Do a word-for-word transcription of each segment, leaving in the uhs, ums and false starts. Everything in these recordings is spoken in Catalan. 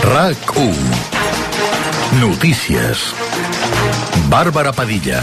RAC u. Notícies. Bàrbara Padilla.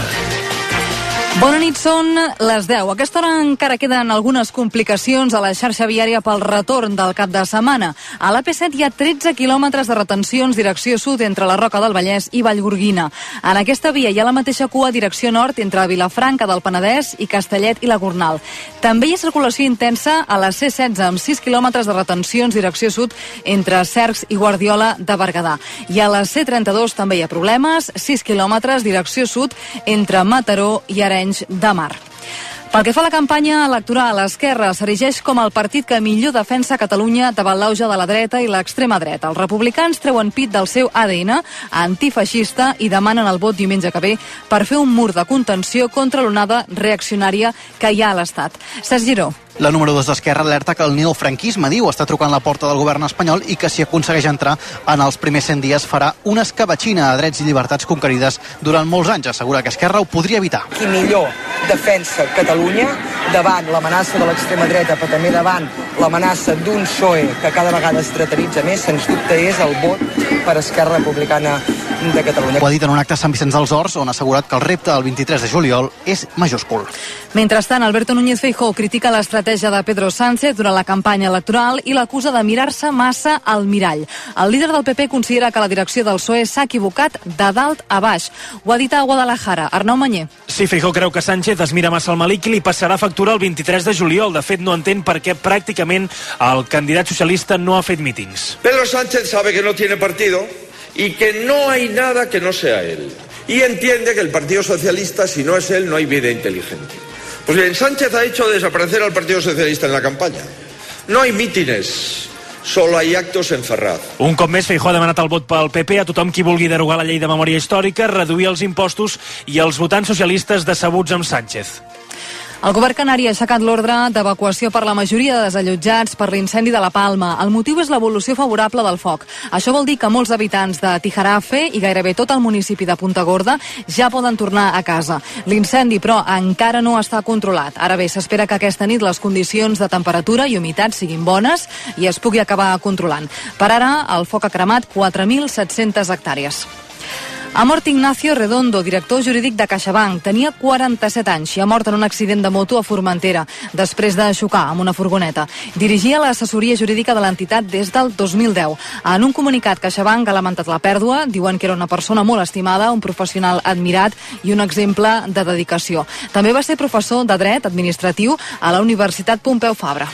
Bona nit, són les deu. A aquesta hora encara queden algunes complicacions a la xarxa viària pel retorn del cap de setmana. A l'A P set hi ha tretze quilòmetres de retencions direcció sud entre la Roca del Vallès i Vallgorguina. En aquesta via hi ha la mateixa cua direcció nord entre Vilafranca del Penedès i Castellet i la Gornal. També hi ha circulació intensa a la C setze amb sis quilòmetres de retencions direcció sud entre Cercs i Guardiola de Berguedà. I a la C trenta-dos també hi ha problemes, sis quilòmetres direcció sud entre Mataró i Arenys de Mar. Pel que fa a la campanya electoral, l'Esquerra s'erigeix com el partit que millor defensa Catalunya davant l'auge de la dreta i l'extrema dreta. Els republicans treuen pit del seu A D N antifeixista i demanen el vot diumenge que ve per fer un mur de contenció contra l'onada reaccionària que hi ha a l'Estat. Sergi Giró. La número dos d'Esquerra alerta que el neofranquisme, diu, està trucant la porta del govern espanyol i que si aconsegueix entrar en els primers cent dies farà una escabatxina a drets i llibertats conquerides durant molts anys. Assegura que Esquerra ho podria evitar. Qui millor defensa Catalunya davant l'amenaça de l'extrema dreta, però també davant l'amenaça d'un P S O E que cada vegada es dretalitza més, sens dubte és el vot per Esquerra Republicana de Catalunya. Ho ha dit en un acte a Sant Vicenç dels Horts, on ha assegurat que el repte del vint-i-tres de juliol és majúscul. Mentrestant, Alberto Núñez Feijóo critica l'estratègia de Pedro Sánchez durant la campanya electoral i l'acusa de mirar-se massa al mirall. El líder del P P considera que la direcció del P S O E s'ha equivocat de dalt a baix. Ho ha dit a Guadalajara. Arnau Mañé. Sí, Feijóo creu que Sánchez es mira massa al malic i li passarà factura el vint-i-tres de juliol. De fet, no entén per què pràcticament el candidat socialista no ha fet mítings. Pedro Sánchez sabe que no tiene partido y que no hay nada que no sea él. Y entiende que el Partido Socialista, si no es él, no hay vida inteligente. Pues bien, Sánchez ha hecho desaparecer al Partido Socialista en la campaña. No hay mítines, solo hay actos en Ferraz. Un cop més, Feijóo ha demanat el vot pel P P a tothom qui vulgui derogar la llei de memòria històrica, reduir els impostos i els votants socialistes decebuts amb Sánchez. El govern canari ha aixecat l'ordre d'evacuació per la majoria de desallotjats per l'incendi de la Palma. El motiu és l'evolució favorable del foc. Això vol dir que molts habitants de Tijarafe i gairebé tot el municipi de Punta Gorda ja poden tornar a casa. L'incendi, però, encara no està controlat. Ara bé, s'espera que aquesta nit les condicions de temperatura i humitat siguin bones i es pugui acabar controlant. Per ara, el foc ha cremat quatre mil set-centes hectàrees. Ha mort Ignacio Redondo, director jurídic de CaixaBank. Tenia quaranta-set anys i ha mort en un accident de moto a Formentera, després de xocar amb una furgoneta. Dirigia l'assessoria jurídica de l'entitat des del dos mil deu. En un comunicat, CaixaBank ha lamentat la pèrdua, diuen que era una persona molt estimada, un professional admirat i un exemple de dedicació. També va ser professor de dret administratiu a la Universitat Pompeu Fabra.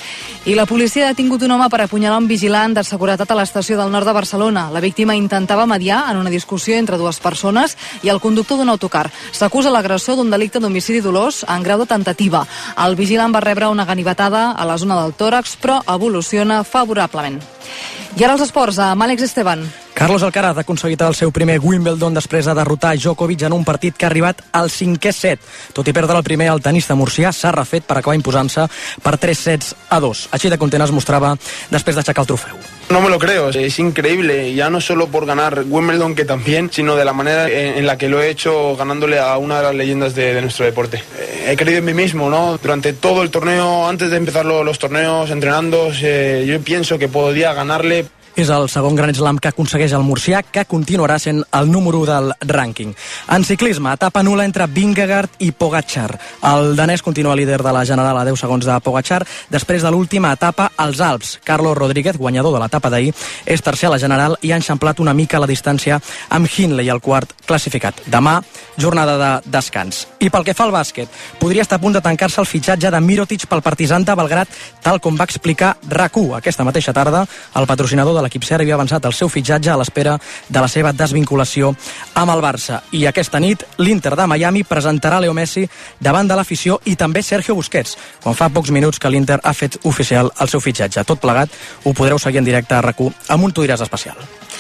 I la policia ha detingut un home per apunyalar un vigilant de seguretat a l'estació del nord de Barcelona. La víctima intentava mediar en una discussió entre dues persones i el conductor d'un autocar. S'acusa l'agressor d'un delicte d'homicidi dolós en grau de tentativa. El vigilant va rebre una ganivetada a la zona del tòrax, però evoluciona favorablement. I ara els esports, amb Àlex Esteban. Carlos Alcaraz ha aconseguit el seu primer Wimbledon després de derrotar Djokovic en un partit que ha arribat al cinquè set. Tot i perdre el primer, el tenista murcià s'ha refet per acabar imposant-se per tres sets a dos. Així de content es mostrava després d'aixecar el trofeu. No me lo creo, es increíble, ya no solo por ganar Wimbledon, que también, sino de la manera en la que lo he hecho ganándole a una de las leyendas de, de nuestro deporte. He creído en mí mismo, ¿no? Durante todo el torneo, antes de empezar los, los torneos, entrenando, eh, yo pienso que podía ganarle. És el segon Grand Slam que aconsegueix el murcià, que continuarà sent el número u del rànquing. En ciclisme, etapa nul·la entre Vingegaard i Pogačar. El danès continua líder de la general a deu segons de Pogačar. Després de l'última etapa als Alps, Carlos Rodríguez, guanyador de l'etapa d'ahir, és tercer a la general i ha enxamplat una mica la distància amb Hindley, el quart classificat. Demà, jornada de descans. I pel que fa al bàsquet, podria estar a punt de tancar-se el fitxatge de Mirotic pel Partizan de Belgrat, tal com va explicar RAC u aquesta mateixa tarda. El patrocinador de l'equip serbi ha avançat el seu fitxatge a l'espera de la seva desvinculació amb el Barça. I aquesta nit, l'Inter de Miami presentarà Leo Messi davant de l'afició i també Sergio Busquets, quan fa pocs minuts que l'Inter ha fet oficial el seu fitxatge. Tot plegat ho podreu seguir en directe a RAC u amb un Tu diràs especial.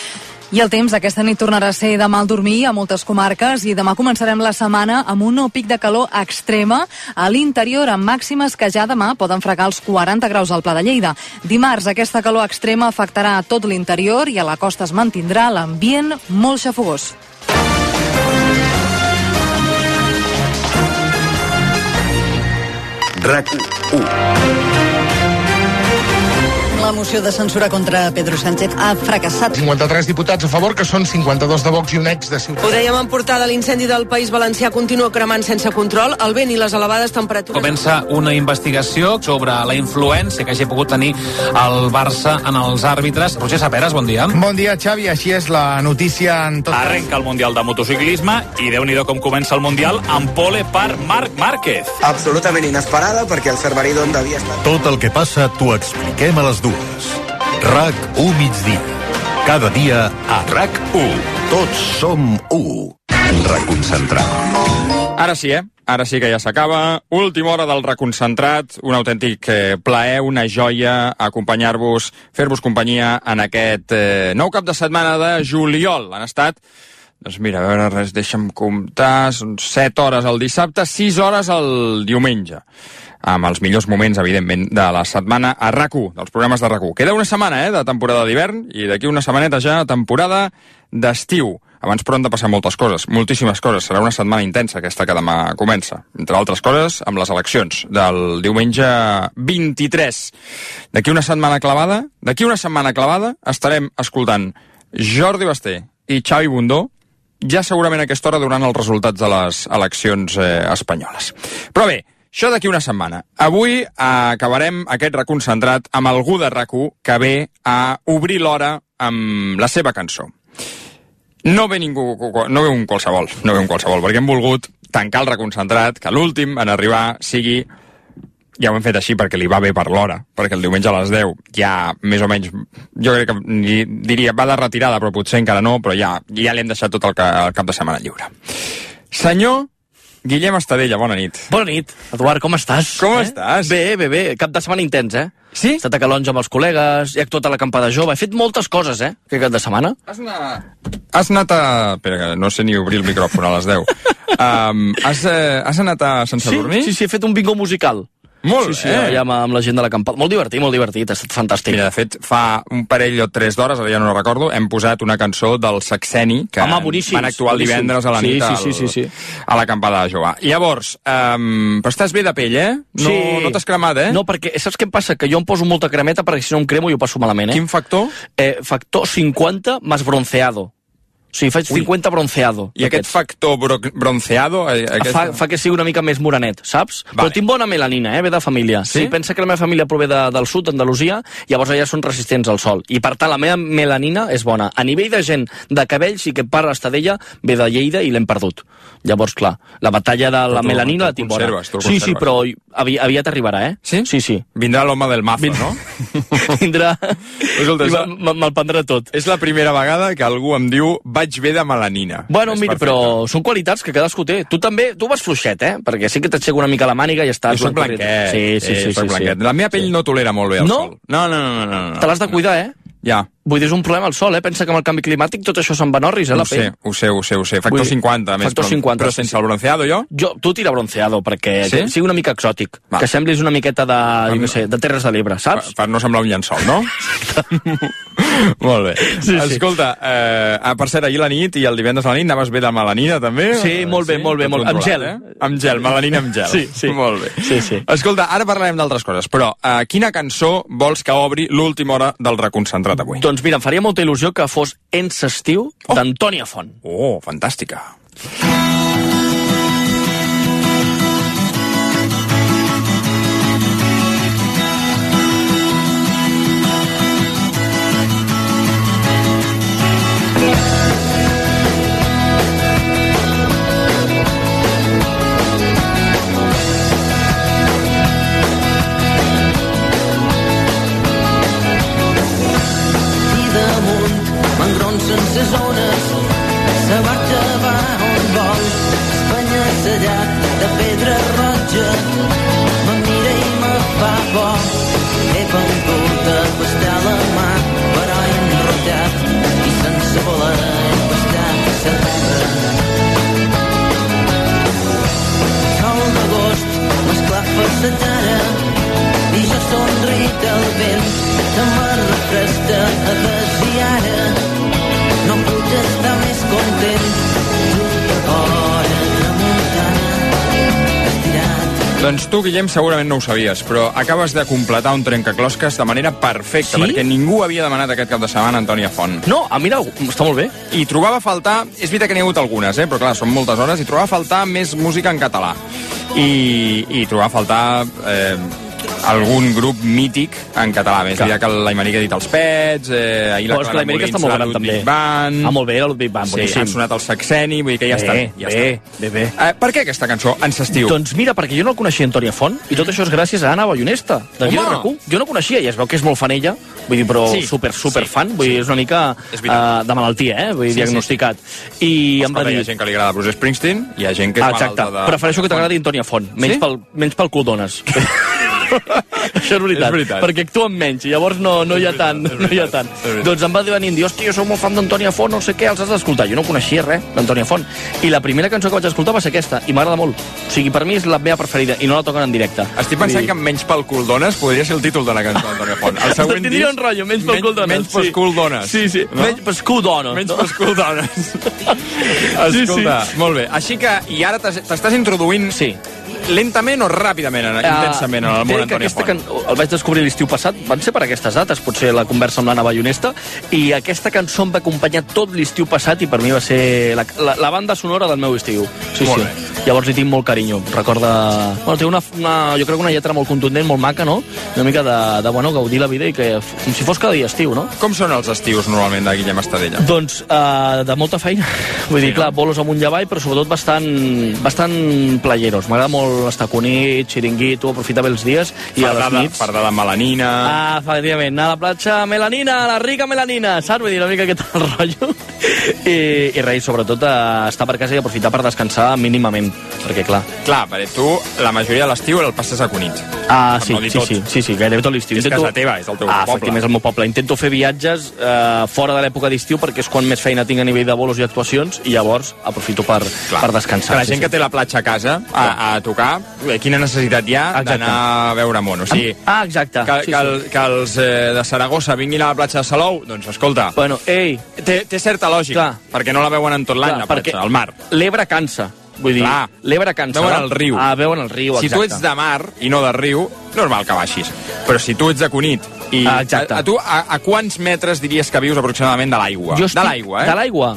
I el temps aquesta nit tornarà a ser de mal dormir a moltes comarques i demà començarem la setmana amb un nou pic de calor extrema a l'interior, amb màximes que ja demà poden fregar els quaranta graus al Pla de Lleida. Dimarts aquesta calor extrema afectarà a tot l'interior i a la costa es mantindrà l'ambient molt xafogós. RAC u. La moció de censura contra Pedro Sánchez ha fracassat. cinquanta-tres diputats a favor, que són cinquanta-dos de Vox i un ex de Ciutadans. Ho dèiem en portada, l'incendi del País Valencià continua cremant sense control, el vent i les elevades temperatures... Comença una investigació sobre la influència que hagi pogut tenir el Barça en els àrbitres. Roger Saperas, bon dia. Bon dia, Xavi, així és la notícia en tot... Arrenca el Mundial de motociclisme i Déu-n'hi-do com comença el Mundial amb pole per Marc Márquez. Absolutament inesperada perquè el Cerverí d'Onda havia estat... Tot el que passa t'ho expliquem a les dues. RAC u migdia. Cada dia a RAC u. Tots som u. Reconcentrat. Ara sí, eh? Ara sí que ja s'acaba. Última hora del Reconcentrat. Un autèntic eh, plaer, una joia acompanyar-vos, fer-vos companyia en aquest eh, nou cap de setmana de juliol. Han estat, doncs mira, a veure, res, deixa'm comptar, són set hores el dissabte, sis hores el diumenge, amb els millors moments, evidentment, de la setmana a RAC u, dels programes de RAC u. Queda una setmana, eh, de temporada d'hivern, i d'aquí una setmaneta ja temporada d'estiu. Abans, però, han de passar moltes coses, moltíssimes coses. Serà una setmana intensa, aquesta que demà comença. Entre altres coses, amb les eleccions del diumenge vint-i-tres. D'aquí una setmana clavada, d'aquí una setmana clavada, estarem escoltant Jordi Basté i Xavi Bundó, ja segurament a aquesta hora donant els resultats de les eleccions eh, espanyoles. Però bé, això d'aquí una setmana. Avui eh, acabarem aquest reconcentrat amb algú de RAC u que ve a obrir l'hora amb la seva cançó. No ve ningú, no ve un qualsevol, no ve un qualsevol, perquè hem volgut tancar el reconcentrat, que l'últim en arribar sigui, ja ho hem fet així perquè li va bé per l'hora, perquè el diumenge a les deu ja més o menys, jo crec que diria, va de retirada, però potser encara no, però ja, ja l'hem deixat tot el, el cap de setmana lliure. Senyor Guillem Estadella, bona nit. Bona nit. Eduard, com estàs? Com eh? estàs? Bé, bé, bé. Cap de setmana intens, eh? Sí? He estat a Calonja amb els col·legues, he actuat a l'acampada jove, he fet moltes coses, eh, aquest cap de setmana. Has anat, has anat a... Espera, no sé ni obrir el micròfon a les deu. um, has, eh, has anat a Sant Sadurní? Sí, sí, sí, he fet un bingo musical. Molt sí, sí, bé. allà amb la gent de l'acampada. Molt divertit, molt divertit, ha estat fantàstic. Mira, de fet, fa un parell o tres d'hores, ara ja no ho recordo, hem posat una cançó del Saxeni, que Home, boníssims, van actuar el divendres a la sí, nit sí, sí, sí, sí. a l'acampada de Jovà. Llavors, um, però estàs bé de pell, eh? No, sí. no t'has cremat, eh? No, perquè saps què em passa? Que jo em poso molta cremeta perquè si no em cremo jo passo malament, eh? Quin factor? Eh, factor cinquanta más bronceado. O sigui, faig cinquanta bronceado. I aquest factor bro bronceado... Aquest... Fa, fa que sigui una mica més morenet, saps? Vale. Però tinc bona melanina, eh? Ve de família. Sí? Sí, pensa que la meva família prové de, del sud, d'Andalusia, llavors allà són resistents al sol. I per tant, la meva melanina és bona. A nivell de gent de cabell, sí que parla Estadella, ve de Lleida i l'hem perdut. Llavors, clar, la batalla de la melanina la tinc bona. Sí, sí, però avi, aviat arribarà, eh? Sí? Sí, sí. Vindrà l'home del mazo, Vindrà... no? Vindrà... Escolta, I me'l prendrà tot. És la primera vegada que algú em diu vaig bé de melanina. Bueno, mira, però són qualitats que cadascú té. Tu també, tu vas fluixet, eh? Perquè sí que t'aixeca una mica la màniga i ja estàs... Jo soc blanquet. Sí, sí, sí. sí, sí, sí, sí. La meva pell sí. no tolera molt bé el no? sol. No, no, no, no, no. Te l'has de cuidar, eh? Ja. Vull dir, és un problema el sol, eh? Pensa que amb el canvi climàtic tot això se'n va norris, eh, la pell. Ho sé, ho sé, ho sé. Factor dir, cinquanta, a més. Factor però, cinquanta. Però sense el bronceado, jo? Jo, tu tira bronceado, perquè sí? sigui una mica exòtic. Va. Que semblis una miqueta de, jo què sé, de Terres de l'Ebre, saps? Per, per no semblar un llençol, no? Molt bé. Sí, Escolta, sí. Eh, per cert, ahir la nit i el divendres a la nit anaves bé de melanina, també? Sí, molt bé, sí? molt bé. Molt... Amb gel. Eh? Amb gel, melanina amb gel. Sí, sí. Molt bé. Sí, sí. Escolta, ara parlarem d'altres coses, però uh, quina cançó vols que obri l'última hora del reconcentrat avui? Doncs mira, em faria molta il·lusió que fos Ens estiu oh. d'Antònia Font. Oh, fantàstica. sense zones, la barca va on vol, espanya-sellat de pedra roja, me mira i me fa bo, he vengut a pastar la mà, però enrotllat i sense voler he pastat la terra. Sol d'agost m'esclafa la cara i jo somrit al vent que me refresta a desviar-a. No puc estar més content, just a fora de muntanya, estirat Doncs tu, Guillem, segurament no ho sabies, però acabes de completar un trencaclosques de manera perfecta, Sí? perquè ningú havia demanat aquest cap de setmana Antònia Font. No, ah, mira, està molt bé. I trobava a faltar, és veritat que n'hi ha hagut algunes, eh, però clar, són moltes hores, i trobava a faltar més música en català. I, i trobava a faltar eh, algun grup mític en català. Més diria que l'Aimeric ha dit els Pets, eh, ahir la Però és que Clara l'Aimeric Molins, està molt la gran, Ludwig també. Band... Ah, molt bé, la Ludwig Band, Sí, boníssim. han sonat el Saxeni, vull dir que ja està bé. Ja bé, està. bé, bé. Eh, per què aquesta cançó en s'estiu? Doncs mira, perquè jo no el coneixia, Antònia Font, i tot això és gràcies a Anna Ballonesta, de Guia de R Q. Jo no coneixia, i es veu que és molt fan ella, vull dir, però Sí, super, super sí, fan, vull dir, és una mica És uh, veritat. de malaltia, eh? Vull dir, Sí, sí, diagnosticat. I em va Escolta, hi dir... ha gent que li agrada Bruce Springsteen, hi ha gent que és Ah, exacte, malalta de... prefereixo que t'agradi Antònia Font, menys, Sí? pel, menys pel cul dones. Això és veritat, És veritat. perquè actuen menys i llavors no, no hi ha tant, no hi ha tant. Doncs em va dir venint, hòstia, jo soc molt fan d'Antònia Font, no sé què, els has d'escoltar. Jo no coneixia res d'Antònia Font. I la primera cançó que vaig escoltar va ser aquesta, i m'agrada molt. O sigui, per mi és la meva preferida, i no la toquen en directe. Estic pensant que menys pel cul dones podria ser el títol de la cançó d'Antònia Font. El següent Tindria disc, un rotllo, menys pel cul dones. Menys pel sí. cul dones. Sí, sí, no? menys pel cul dones. Menys no? pel cul dones. Escolta, Sí, sí. molt bé. Així que, i ara t'has- t'estàs introduint Sí. lentament o ràpidament, uh, intensament, en el món Diré que Antònia aquesta Font? can... el vaig descobrir l'estiu passat, van ser per aquestes dates, potser la conversa amb l'Anna Ballonesta, i aquesta cançó em va acompanyar tot l'estiu passat i per mi va ser la, la, la banda sonora del meu estiu. Sí, Molt sí. bé. Llavors hi tinc molt carinyo. Recorda... Bueno, té una, una, jo crec que una lletra molt contundent, molt maca, no? Una mica de, de bueno, gaudir la vida i que com si fos cada dia estiu, no? Com són els estius normalment de Guillem Estadella? Doncs uh, de molta feina. Vull dir, Sí, clar, no? bolos amunt i avall, però sobretot bastant, bastant playeros. M'agrada molt estar a Cunit, xiringuito, aprofitar bé els dies i a les Fardada, nits... fardada amb melanina... Ah, efectivament, anar a la platja, melanina, la rica melanina, saps? Vull dir, una mica aquest el rotllo. I, i res, sobretot, eh, estar per casa i aprofitar per descansar mínimament, perquè clar... Clar, perquè tu la majoria de l'estiu el passes a Cunit. Ah, Per sí, no dir sí, tot. sí, sí, sí, gairebé tot l'estiu. És casa teva, és el teu ah, poble. efectivament, és el meu poble. Intento fer viatges eh, fora de l'època d'estiu perquè és quan més feina tinc a nivell de bolos i actuacions i llavors aprofito per, Clar. per descansar. Que la sí, gent sí. que té la platja a casa a, a tocar, eh, quina necessitat hi ha Exacte. d'anar a veure món? O sigui, Ah, exacte. que, sí, que, el, sí. que els eh, de Saragossa vinguin a la platja de Salou, doncs escolta, Bueno, ei, té, té certa lògica, Clar. perquè no la veuen en tot l'any, clar, la platja, al mar. l'Ebre cansa. Vull dir, Clar. l'Ebre cansa. Veuen va? el riu. Ah, veuen el riu, Si exacte. tu ets de mar i no de riu, normal que baixis. Però si tu ets de Cunit i Ah, exacte. a, a tu a, a quants metres diries que vius aproximadament de l'aigua? Jo De estic- l'aigua, eh? De l'aigua.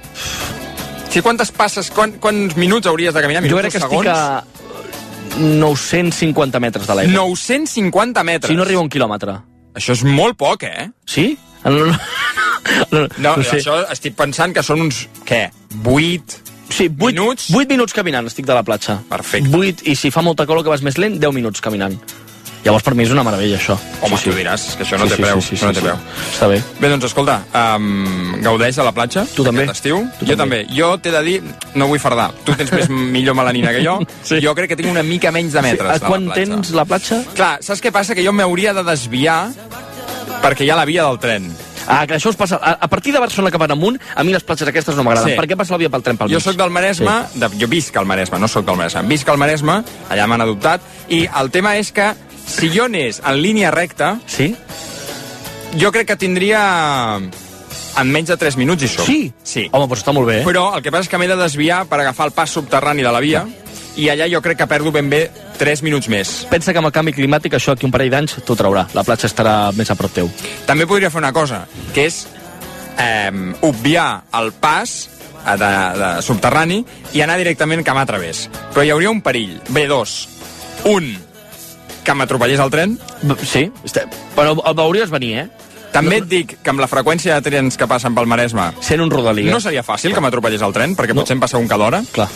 Si quantes passes, quan, quants minuts hauries de caminar? Jo Minuts crec que o segons? estic a nou-cents cinquanta metres de l'aigua. nou-cents cinquanta metres. Si no arriba a un quilòmetre. Això és molt poc, eh? Sí? No, no, no, no, No, no sé. això estic pensant que són uns, què, vuit Sí, vuit minuts? vuit minuts caminant estic de la platja. Perfecte. vuit, i si fa molta calor que vas més lent, deu minuts caminant. Llavors per mi és una meravella, això. Home, sí, tu sí. diràs, que això no Sí, té sí, preu. sí, sí, això no sí, té sí. preu. Està bé. Bé, doncs escolta, um, gaudeix de la platja. Tu també. Aquest estiu. Tu jo també. també. Jo t'he de dir, no vull fardar. Tu tens més millor melanina que jo. Sí. Jo crec que tinc una mica menys de metres A de la quan platja. tens la platja? Clar, saps què passa? Que jo m'hauria de desviar perquè hi ha la via del tren. Ah, que això us passa... A, a partir de Barcelona cap amunt, a mi les platges aquestes no m'agraden. Sí. Per què passa la via pel tren pel mig? Jo sóc del Maresme, sí. de, jo visc al Maresme, no sóc del Maresme, visc al Maresme, allà m'han adoptat, i el tema és que si jo anés en línia recta, Sí? jo crec que tindria en menys de tres minuts i som. Sí? Sí. Home, doncs està molt bé, eh? Però el que passa és que m'he de desviar per agafar el pas subterrani de la via, i allà jo crec que perdo ben bé tres minuts més. Pensa que amb el canvi climàtic això aquí un parell d'anys t'ho traurà. La platja estarà més a prop teu. També podria fer una cosa, que és eh, obviar el pas eh, de, de subterrani i anar directament cap a través. Però hi hauria un perill. Bé, dos. Un, que m'atropellés el tren. Sí, este- però el veuries venir, eh? També et dic que amb la freqüència de trens que passen pel Maresme Sent un rodalies. no seria fàcil que m'atropellés el tren, perquè No. potser em passa un cada hora. Clar.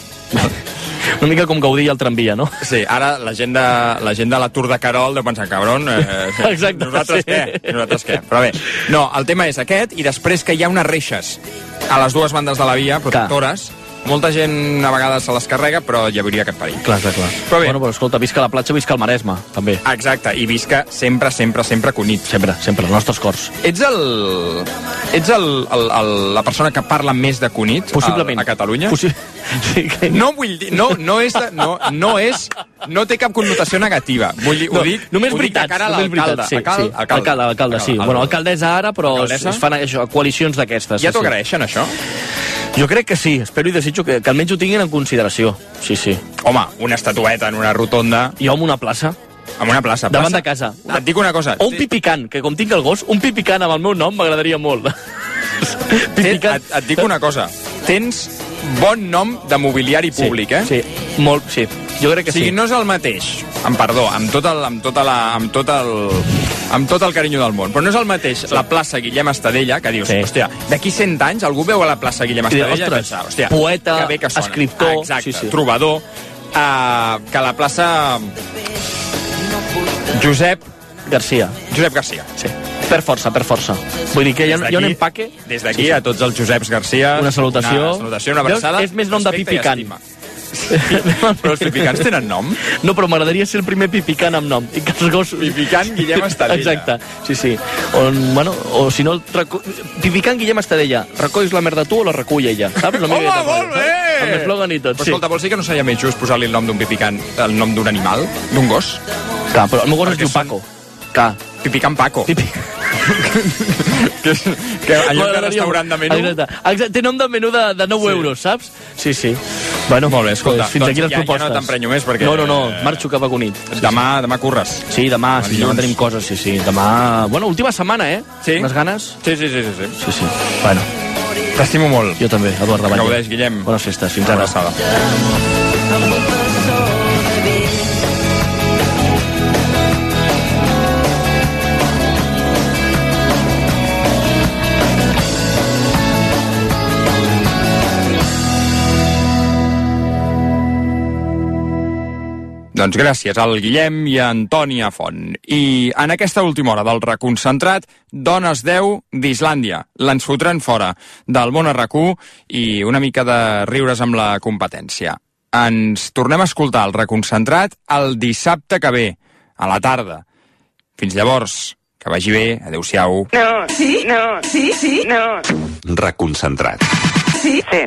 Una mica com gaudir el tramvia, no? Sí, ara la gent de, la gent de la Tour de Carol deu pensar, cabron, eh, Exacte, nosaltres sí. què? Nosaltres què? Però bé, no, el tema és aquest, i després que hi ha unes reixes a les dues bandes de la via, protectores. Molta gent a vegades se les carrega, però hi hauria aquest perill. Clar, clar, clar. Però bé. Bueno, però escolta, visca la platja, visca el Maresme, també. Exacte, i visca sempre, sempre, sempre Cunit. Sempre, sempre, els nostres cors. Ets el... Ets el, el, el, la persona que parla més de Cunit Possiblement. a, a Catalunya? Possi sí, que... No vull dir... No, no és... No, no és... No té cap connotació negativa. Vull dir, No, ho dic, només ho dic de veritats, cara a només l'alcalde. veritats, sí, Alcal- sí. Alcalde, alcalde, sí. Alcalde. Bueno, alcaldessa ara, però es, Alcaldessa? es fan això, coalicions d'aquestes. Ja sí, t'ho sí. agraeixen, això? Jo crec que sí, espero i desitjo que, que almenys ho tinguin en consideració. Sí, sí. Home, una estatueta en una rotonda... Jo amb una plaça. Amb una plaça. Davant plaça. de casa. Et dic una cosa. O un pipicant, que com tinc el gos, un pipicant amb el meu nom m'agradaria molt. Pipicant. Et, et dic una cosa. Tens bon nom de mobiliari públic, eh? Sí, molt, sí. Jo crec que sí. O sigui, sí. no és el mateix, amb perdó, amb tot el, amb tota la, amb tot el, amb tot el carinyo del món, però no és el mateix la plaça Guillem Estadella, que dius, sí. hòstia, d'aquí cent anys algú veu a la plaça Guillem Estadella i pensa, hòstia, poeta, que bé que sona. escriptor, ah, exacte, sí, sí. trobador, uh, que la plaça Josep Garcia. Josep Garcia. Sí. Per força, per força. Vull dir que hi ha, hi ha un empaque... Des d'aquí sí, sí. a tots els Joseps Garcia... Una salutació. Una salutació, una abraçada. És més nom de pipicant. Però els pipicants tenen nom? No, però m'agradaria ser el primer pipicant amb nom. I que els gossos... Pipicant Guillem Estadella. Exacte, sí, sí. On, bueno, o si no... Recu... Pipicant Guillem Estadella. Recolls la merda tu o la recull ella? Saps? Home, molt bé! Amb eslògan i tot, però, sí. Escolta, vols dir que no seria més just posar-li el nom d'un pipicant, el nom d'un animal, d'un gos? Clar, però el meu gos es diu Paco. Clar. Pipicant Paco. Pipi... que, que allò de restaurant de menú... Exacte. Té nom de menú de, de nou sí. euros, saps? Sí, sí. Bueno, molt bé, escolta, pues, fins doncs aquí les ja, propostes. Ja no t'emprenyo més perquè... No, no, no, marxo cap a Cunit. Demà, demà curres. Sí, demà, sí, demà tenim coses, sí, sí. Demà... Bueno, última setmana, eh? Sí. Unes ganes? Sí, sí, sí, sí. Sí, sí. sí. Bueno. T'estimo molt. Jo també, Eduard Davall. Gaudeix, Guillem. Bones festes, fins ara. Abraçada. Doncs gràcies al Guillem i a Antònia Font. I en aquesta última hora del reconcentrat, Dones deu d'Islàndia. L'ens fotran fora del món a RAC u i una mica de riures amb la competència. Ens tornem a escoltar el reconcentrat el dissabte que ve, a la tarda. Fins llavors, que vagi bé, adeu-siau. No, sí, no, sí, sí, no. Reconcentrat. Sí, sí.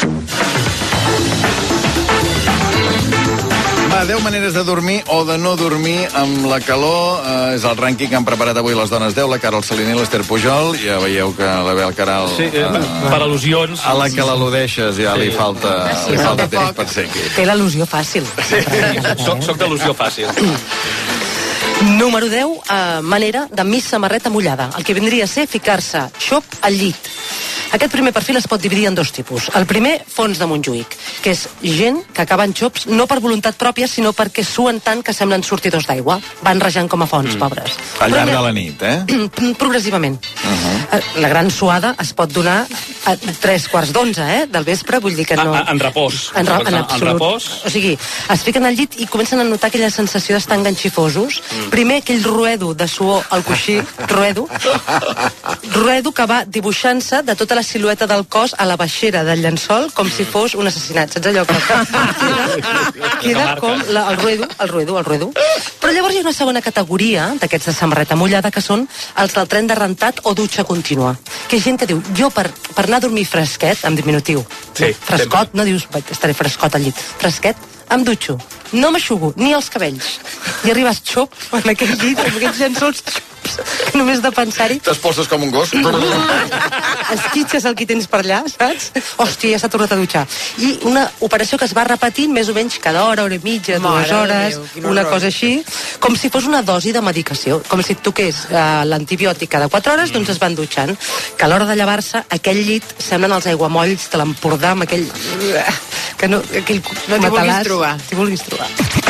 Va, deu maneres de dormir o de no dormir amb la calor. Eh, és el rànquing que han preparat avui les dones deu, la Carol Saliner i l'Ester Pujol. Ja veieu que la Bel Caral... Sí, eh, uh, per al·lusions. A la que l'al·ludeixes ja sí. li falta, li falta temps per ser aquí. Té l'al·lusió fàcil. Sí. soc, soc d'al·lusió fàcil. Número deu, eh, manera de mig samarreta mullada. El que vindria a ser ficar-se xop al llit. Aquest primer perfil es pot dividir en dos tipus. El primer, fons de Montjuïc, que és gent que acaba en xops no per voluntat pròpia, sinó perquè suen tant que semblen sortidors d'aigua. Van rejant com a fonts, mm. pobres. Al llarg de la nit, eh? Progressivament. Uh -huh. La gran suada es pot donar a tres quarts d'onze, eh? Del vespre, vull dir que no... A, a, en repòs. En, en, en absolut. En repòs. O sigui, es fiquen al llit i comencen a notar aquella sensació d'estar enganxifosos. Mm. Primer, aquell ruedo de suor al coixí, ruedo, ruedo que va dibuixant-se de tota la silueta del cos a la baixera del llençol com si fos un assassinat, saps allò que queda, queda com la, el ruedo, el ruedo, el ruedo. Però llavors hi ha una segona categoria d'aquests de samarreta mullada que són els del tren de rentat o dutxa contínua, que és gent que diu, jo per, per anar a dormir fresquet, en diminutiu, sí, frescot, sempre. No dius, estaré frescot al llit, fresquet, em dutxo, no m'aixugo ni els cabells, i arribes xop en aquell llit, amb aquests llençols que només de pensar-hi t'esposes com un gos. Esquitxes el que tens per allà, saps? Hòstia, ja s'ha tornat a dutxar. I una operació que es va repetint més o menys cada hora, hora i mitja, dues hores, Déu, una cosa així, com si fos una dosi de medicació, com si et toqués uh, l'antibiòtic cada quatre hores, mm. doncs es van dutxant. Que a l'hora de llevar-se, aquell llit semblen els aiguamolls de l'Empordà amb aquell... que no, aquell no t'hi vulguis trobar. T'hi vulguis trobar.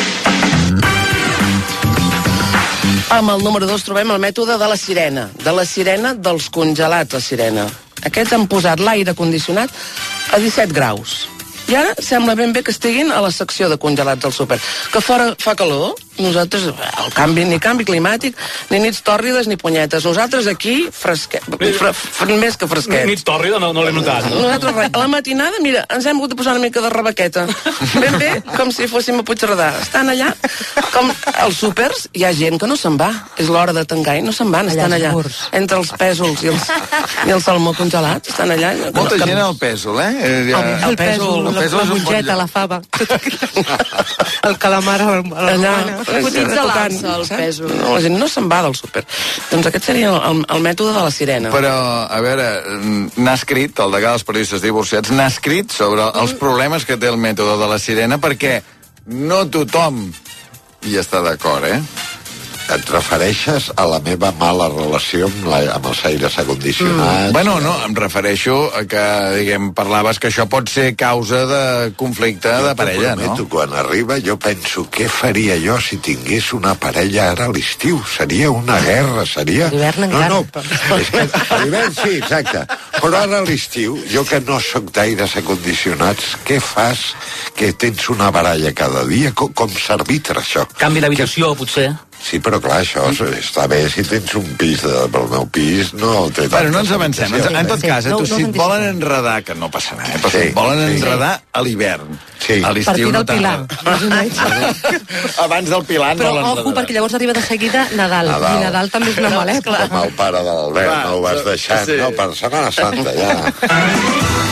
Amb el número dos trobem el mètode de la sirena. De la sirena dels congelats, la sirena. Aquests han posat l'aire condicionat a disset graus. I ara sembla ben bé que estiguin a la secció de congelats del súper. Que fora fa calor, nosaltres, el canvi, ni canvi climàtic, ni nits tòrrides ni punyetes. Nosaltres aquí, fresquet, fre, fre, més que fresquet. Nits tòrrida no, no l'he notat. No? Nosaltres, a la matinada, mira, ens hem hagut de posar una mica de rebequeta. Ben bé, com si fóssim a Puigcerdà. Estan allà, com als súpers, hi ha gent que no se'n va. És l'hora de tancar i no se'n van, estan allà. Entre els pèsols i, els, i el salmó congelat, estan allà. Molta gent al pèsol, eh? El, el pèsol, la, la mongeta, la fava. El calamar a la, a la allà, Cotitza l'alça, els pesos. No, la gent no se'n va del súper. Doncs aquest seria el, el mètode de la sirena. Però, a veure, n'ha escrit, el degà dels periodistes divorciats, n'ha escrit sobre els problemes que té el mètode de la sirena, perquè no tothom hi està d'acord, eh? Et refereixes a la meva mala relació amb, la, amb els aires acondicionats? Mm. Bueno, no, em refereixo a que, diguem, parlaves que això pot ser causa de conflicte jo de parella, no? Jo quan arriba jo penso què faria jo si tingués una parella ara a l'estiu? Seria una guerra, seria... L'hivern no, encara. no, és que a l'hivern sí, exacte. Però ara a l'estiu, jo que no sóc d'aires acondicionats, què fas que tens una baralla cada dia? Com, com s'arbitra això? Canvi d'habitació, que... potser. Sí, però clar, això està bé si tens un pis, de, però el meu pis no té... Bueno, no ens avancem. En, en tot cas, eh, tu, si et volen enredar, que no passarà, eh, però si et volen enredar a l'hivern, sí. a l'estiu no Partir del tant. Abans del Pilar no Però l'enredarà. ojo, perquè llavors arriba de seguida Nadal, Nadal. i Nadal també és una maleta. Com el pare de l'Albert, no ho vas deixar, sí. no, per Setmana Santa, ja.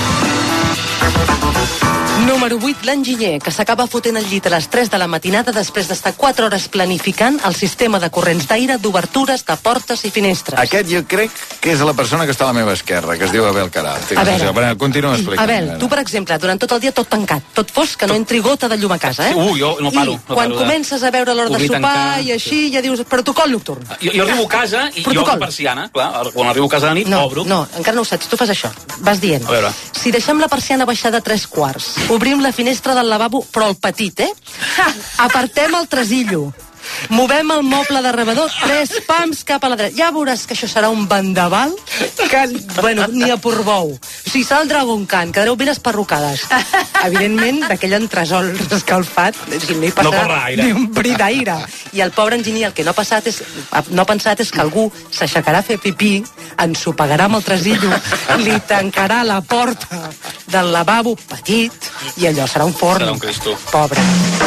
Número vuit, l'enginyer, que s'acaba fotent el llit a les tres de la matinada després d'estar quatre hores planificant el sistema de corrents d'aire, d'obertures, de portes i finestres. Aquest jo crec que és la persona que està a la meva esquerra, que es diu Abel Caral. Abel. Continua explicant. Abel, tu, per exemple, durant tot el dia tot tancat, tot fosc, que no entri gota de llum a casa, eh? Uh, jo no paro. I no quan paro comences a veure l'hora de obrir, sopar tancar, i així, ja dius, protocol nocturn. Jo, jo arribo a casa i jo obro persiana, clar, quan arribo a casa de nit, no, obro. No, encara no ho saps, tu fas això. Vas dient. A veure. Si deixem la persiana baixada a tres quarts, obrim la finestra del lavabo, però el petit, eh? Apartem el tresillo. Movem el moble de rebedor tres pams cap a la dreta. Ja veuràs que això serà un vendaval que, bueno, ni a Portbou. O sigui, serà el Dragon Khan, quedareu ben esparrucades. Evidentment, d'aquell entresol escalfat, si no hi passarà no aire. ni un bri d'aire. I el pobre enginyer, el que no ha, passat és, no ha pensat és que algú s'aixecarà a fer pipí, ensopegarà amb el tresillo, li tancarà la porta del lavabo petit, i allò serà un forn. Serà un Cristo. Pobre.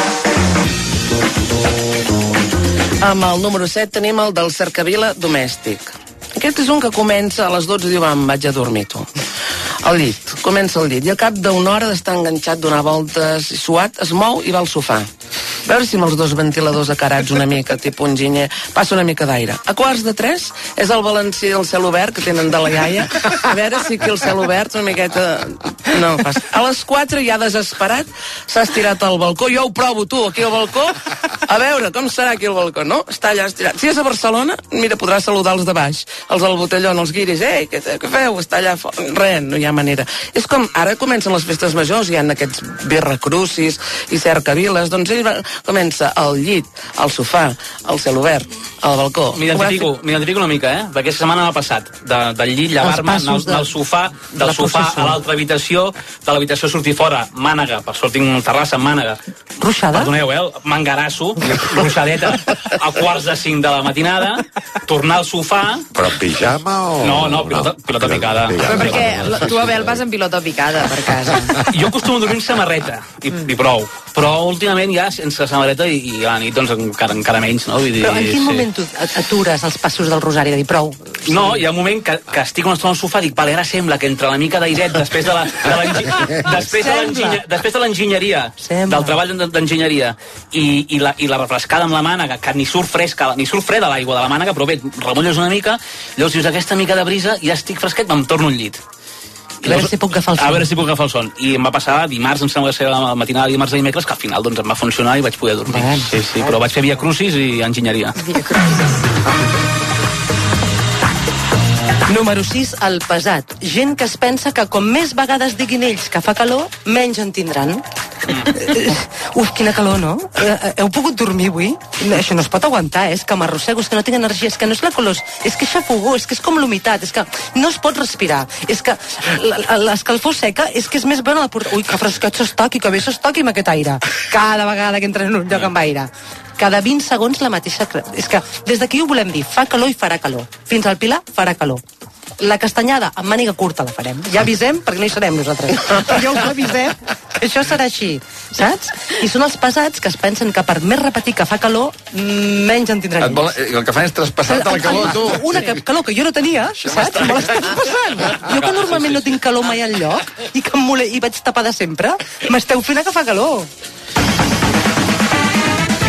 Amb el número set tenim el del cercavila domèstic. Aquest és un que comença a les dotze i diu, em vaig a dormir, tu. Al llit, comença al llit, i al cap d'una hora d'estar enganxat, donar voltes i suat, es mou i va al sofà. A veure si amb els dos ventiladors acarats una mica, tipus enginyer, passa una mica d'aire. A quarts de tres és el balancí del cel obert que tenen de la iaia. A veure si aquí el cel obert una miqueta... No passa. A les quatre, ja desesperat, s'ha estirat al balcó. Jo ho provo, tu, aquí al balcó. A veure, com serà aquí al balcó, no? Està allà estirat. Si és a Barcelona, mira, podrà saludar els de baix, els del botellón, els guiris. Ei, què, què feu? Està allà fora. Res, no hi ha manera. És com, ara comencen les festes majors, hi ha aquests birracrucis i cercaviles, doncs ell va, comença al llit, al sofà, al cel obert, al balcó. M'identifico, m'identifico una mica, eh? Perquè aquesta setmana m'ha passat de, del llit, llevar-me, anar al, al sofà, del sofà a l'altra habitació, de l'habitació sortir fora, mànega, per sort tinc una terrassa en mànega. Ruixada? Perdoneu, eh? Mangarasso, ruixadeta, a quarts de cinc de la matinada, tornar al sofà... Però pijama o...? No, no, pilota, pilota picada. Però perquè tu, Abel, vas amb pilota picada per casa. Jo acostumo a dormir amb samarreta, i, i prou. Però últimament ja, sense samarreta i, i a la nit, doncs encara, encara menys, no? Vull dir, Però en quin sí. moment tu atures els passos del rosari de dir prou? No, hi ha un moment que, que estic una estona al sofà i dic, vale, ara sembla que entre la mica d'airet després de la, de l'engi- després de l'enginyer- després de l'enginyeria, del treball d'en- d'enginyeria i, i, la, i la refrescada amb la mànega, que ni surt fresca, ni surt freda l'aigua de la mànega, però bé, remulles una mica, llavors dius, aquesta mica de brisa, ja estic fresquet, me'n torno al llit. A veure si puc agafar el son. A veure si puc agafar el son. I em va passar dimarts, em sembla que ser la matinada de dimarts i dimecres, que al final doncs, em va funcionar i vaig poder dormir. Bueno. Sí, sí, però vaig fer via crucis i enginyeria. Número sis, el pesat. Gent que es pensa que com més vegades diguin ells que fa calor, menys en tindran. Mm. Uf, quina calor, no? Eh, heu pogut dormir avui? No, això no es pot aguantar, eh? És que m'arrossego, és que no tinc energia, és que no és la calor, és que és xafogó, és que és com l'humitat, és que no es pot respirar, és que l'escalfor seca és que és més bona la porta... Ui, que fresquet s'estoqui, que bé s'estoqui amb aquest aire. Cada vegada que entra en un lloc amb aire. Cada vint segons la mateixa... És que des d'aquí ho volem dir, fa calor i farà calor. Fins al Pilar farà calor. La castanyada amb màniga curta la farem. Ja avisem, perquè no hi serem nosaltres. Però ja us avisem que això serà així, saps? I són els pesats que es pensen que per més repetir que fa calor, menys en tindran ells. Vol, el que fan és traspassar-te la calor, tu. Una que, calor que jo no tenia, saps? Me l'estàs passant. Jo que normalment no tinc calor mai enlloc i que em mole, i vaig tapada sempre, m'esteu fent que fa calor.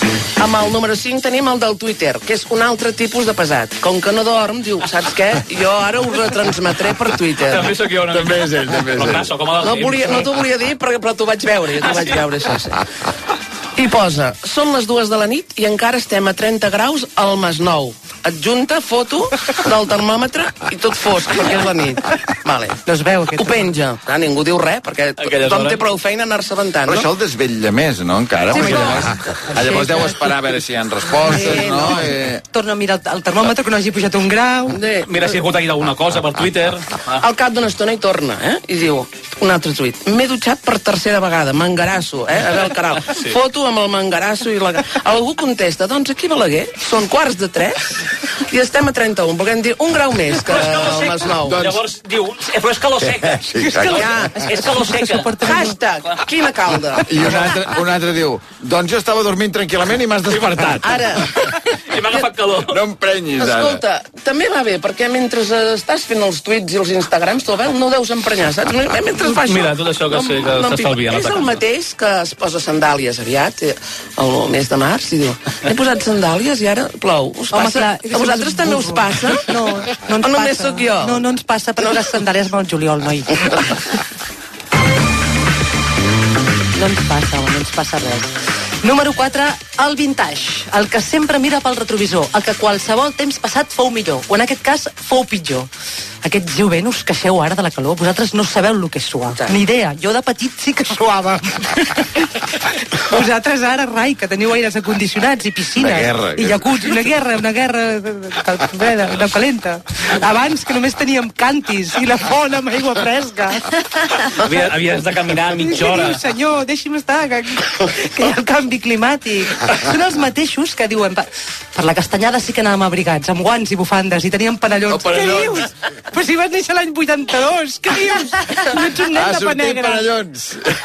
Amb el número cinc tenim el del Twitter, que és un altre tipus de pesat. Com que no dorm, diu, saps què? Jo ara ho retransmetré per Twitter. També sóc jo una mica. També és ell, també és ell. No, volia, no t'ho volia dir, però, però t'ho vaig veure, jo t'ho vaig veure, això sí. I posa, són les dues de la nit i encara estem a trenta graus al Masnou. Adjunta foto del termòmetre i tot fosc, perquè és la nit. Vale. No es veu, aquest. Ho penja. Clar, ningú diu res, perquè tothom té prou feina a anar-se aventant, Però no? això el desvetlla més, no, encara? Sí, Perquè no. llavors, ah, llavors deu esperar a veure si hi ha respostes, Sí, no? no. Eh... Torna a mirar el, el termòmetre, que no hagi pujat un grau. Mira si ha hagut alguna cosa per Twitter. Al cap d'una estona hi torna, eh? I diu, un altre tuit, m'he dutxat per tercera vegada, mangarasso, eh? A veure el canal. Sí. Foto amb el mangarasso i la... Algú contesta, doncs aquí a Balaguer són quarts de tres i estem a trenta-un, perquè hem dit un grau més que el Masnou. Doncs... Llavors diu, eh, però és calor seca. Sí, és calor, ja, és calor seca. Hashtag, quina calda. I un altre, un altre diu, doncs jo estava dormint tranquil·lament i m'has despertat. Ara, I m'ha agafat calor. No em prenyis, ara. escolta, també va bé, perquè mentre estàs fent els tuits i els Instagrams, tu veu, no deus emprenyar, saps? Mentre fa això... Mira, tot això que sé que s'estalvia. És el mateix que es posa sandàlies aviat, eh, el mes de març, i diu, he posat sandàlies i ara plou. Us Home, passa? clar, A vosaltres també us passa? No, no ens O només passa. sóc jo? No, no ens passa, perquè les sandàlies van al juliol, noi. No ens passa, home, no ens passa res. Número quatre, el vintage, el que sempre mira pel retrovisor, el que qualsevol temps passat fou millor, o en aquest cas fou pitjor. Aquests jovent us queixeu ara de la calor, vosaltres no sabeu el que és suar. Ni idea, jo de petit sí que suava. Vosaltres ara, rai, que teniu aires acondicionats i piscines. Una guerra, I jacuzzi, una guerra, una guerra de, de, de, de calenta. Abans que només teníem cantis i la font amb aigua fresca. Havia, havies de caminar mitja Què hora. dius, senyor? Deixi'm estar, que, que hi ha el canvi climàtic. Són els mateixos que diuen, per, per la castanyada sí que anàvem abrigats, amb guants i bufandes, i teníem panellons. Oh, panellons. Què dius? Però si vas néixer l'any vuitanta-dos, què dius? No ets un nen Ah, de pa sortim negre. panellons.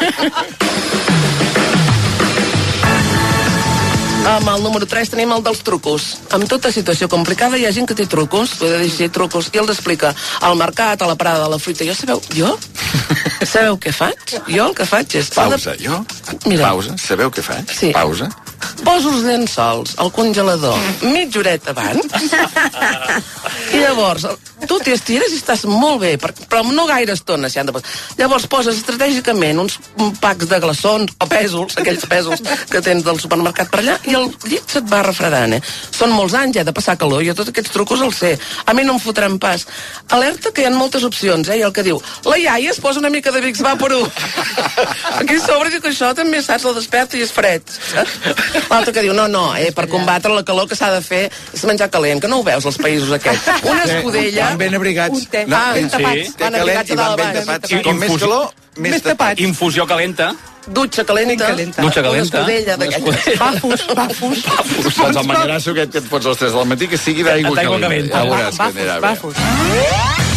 Amb el número tres tenim el dels trucos. En tota situació complicada hi ha gent que té trucos, podeu dir trucos, i els explica al mercat, a la parada de la fruita. Jo sabeu, jo? Sabeu què faig? Jo el que faig és... Pausa, jo? Mira. Pausa, sabeu què faig? Sí. Pausa. Poso els llençols al congelador mitja horeta abans i llavors tu t'hi estires i estàs molt bé, però no gaire estona si han de posar. Llavors poses estratègicament uns packs de glaçons o pèsols, aquells pèsols que tens del supermercat per allà, i el llit se't va refredant, eh? Són molts anys, eh, de passar calor, jo tots aquests trucos els sé. A mi no em fotran pas. Alerta que hi ha moltes opcions, eh? I el que diu, la iaia es posa una mica de Vicks Vaporub. Aquí a sobre diu que això també, saps, la desperta i és fred. L'altre que diu, no, no, eh, per combatre la calor que s'ha de fer és menjar calent, que no ho veus als països aquests. Una escudella... Van ben abrigats. Un te. No, Ah, ben sí. tapats. Té Van calent abrigats i a van dalt ben baix. tapats. Sí, Com més infusió. calor, més Més tapats. tapats. Infusió calenta. Dutxa calenta, calenta. Dutxa una calenta. escudella d'aquelles. Bafos, bafos. Doncs el mangarasso aquest que et fots a les tres del matí, que sigui d'aigua D'aigua calenta. calenta. Ja veuràs que anirà Bafos, bé.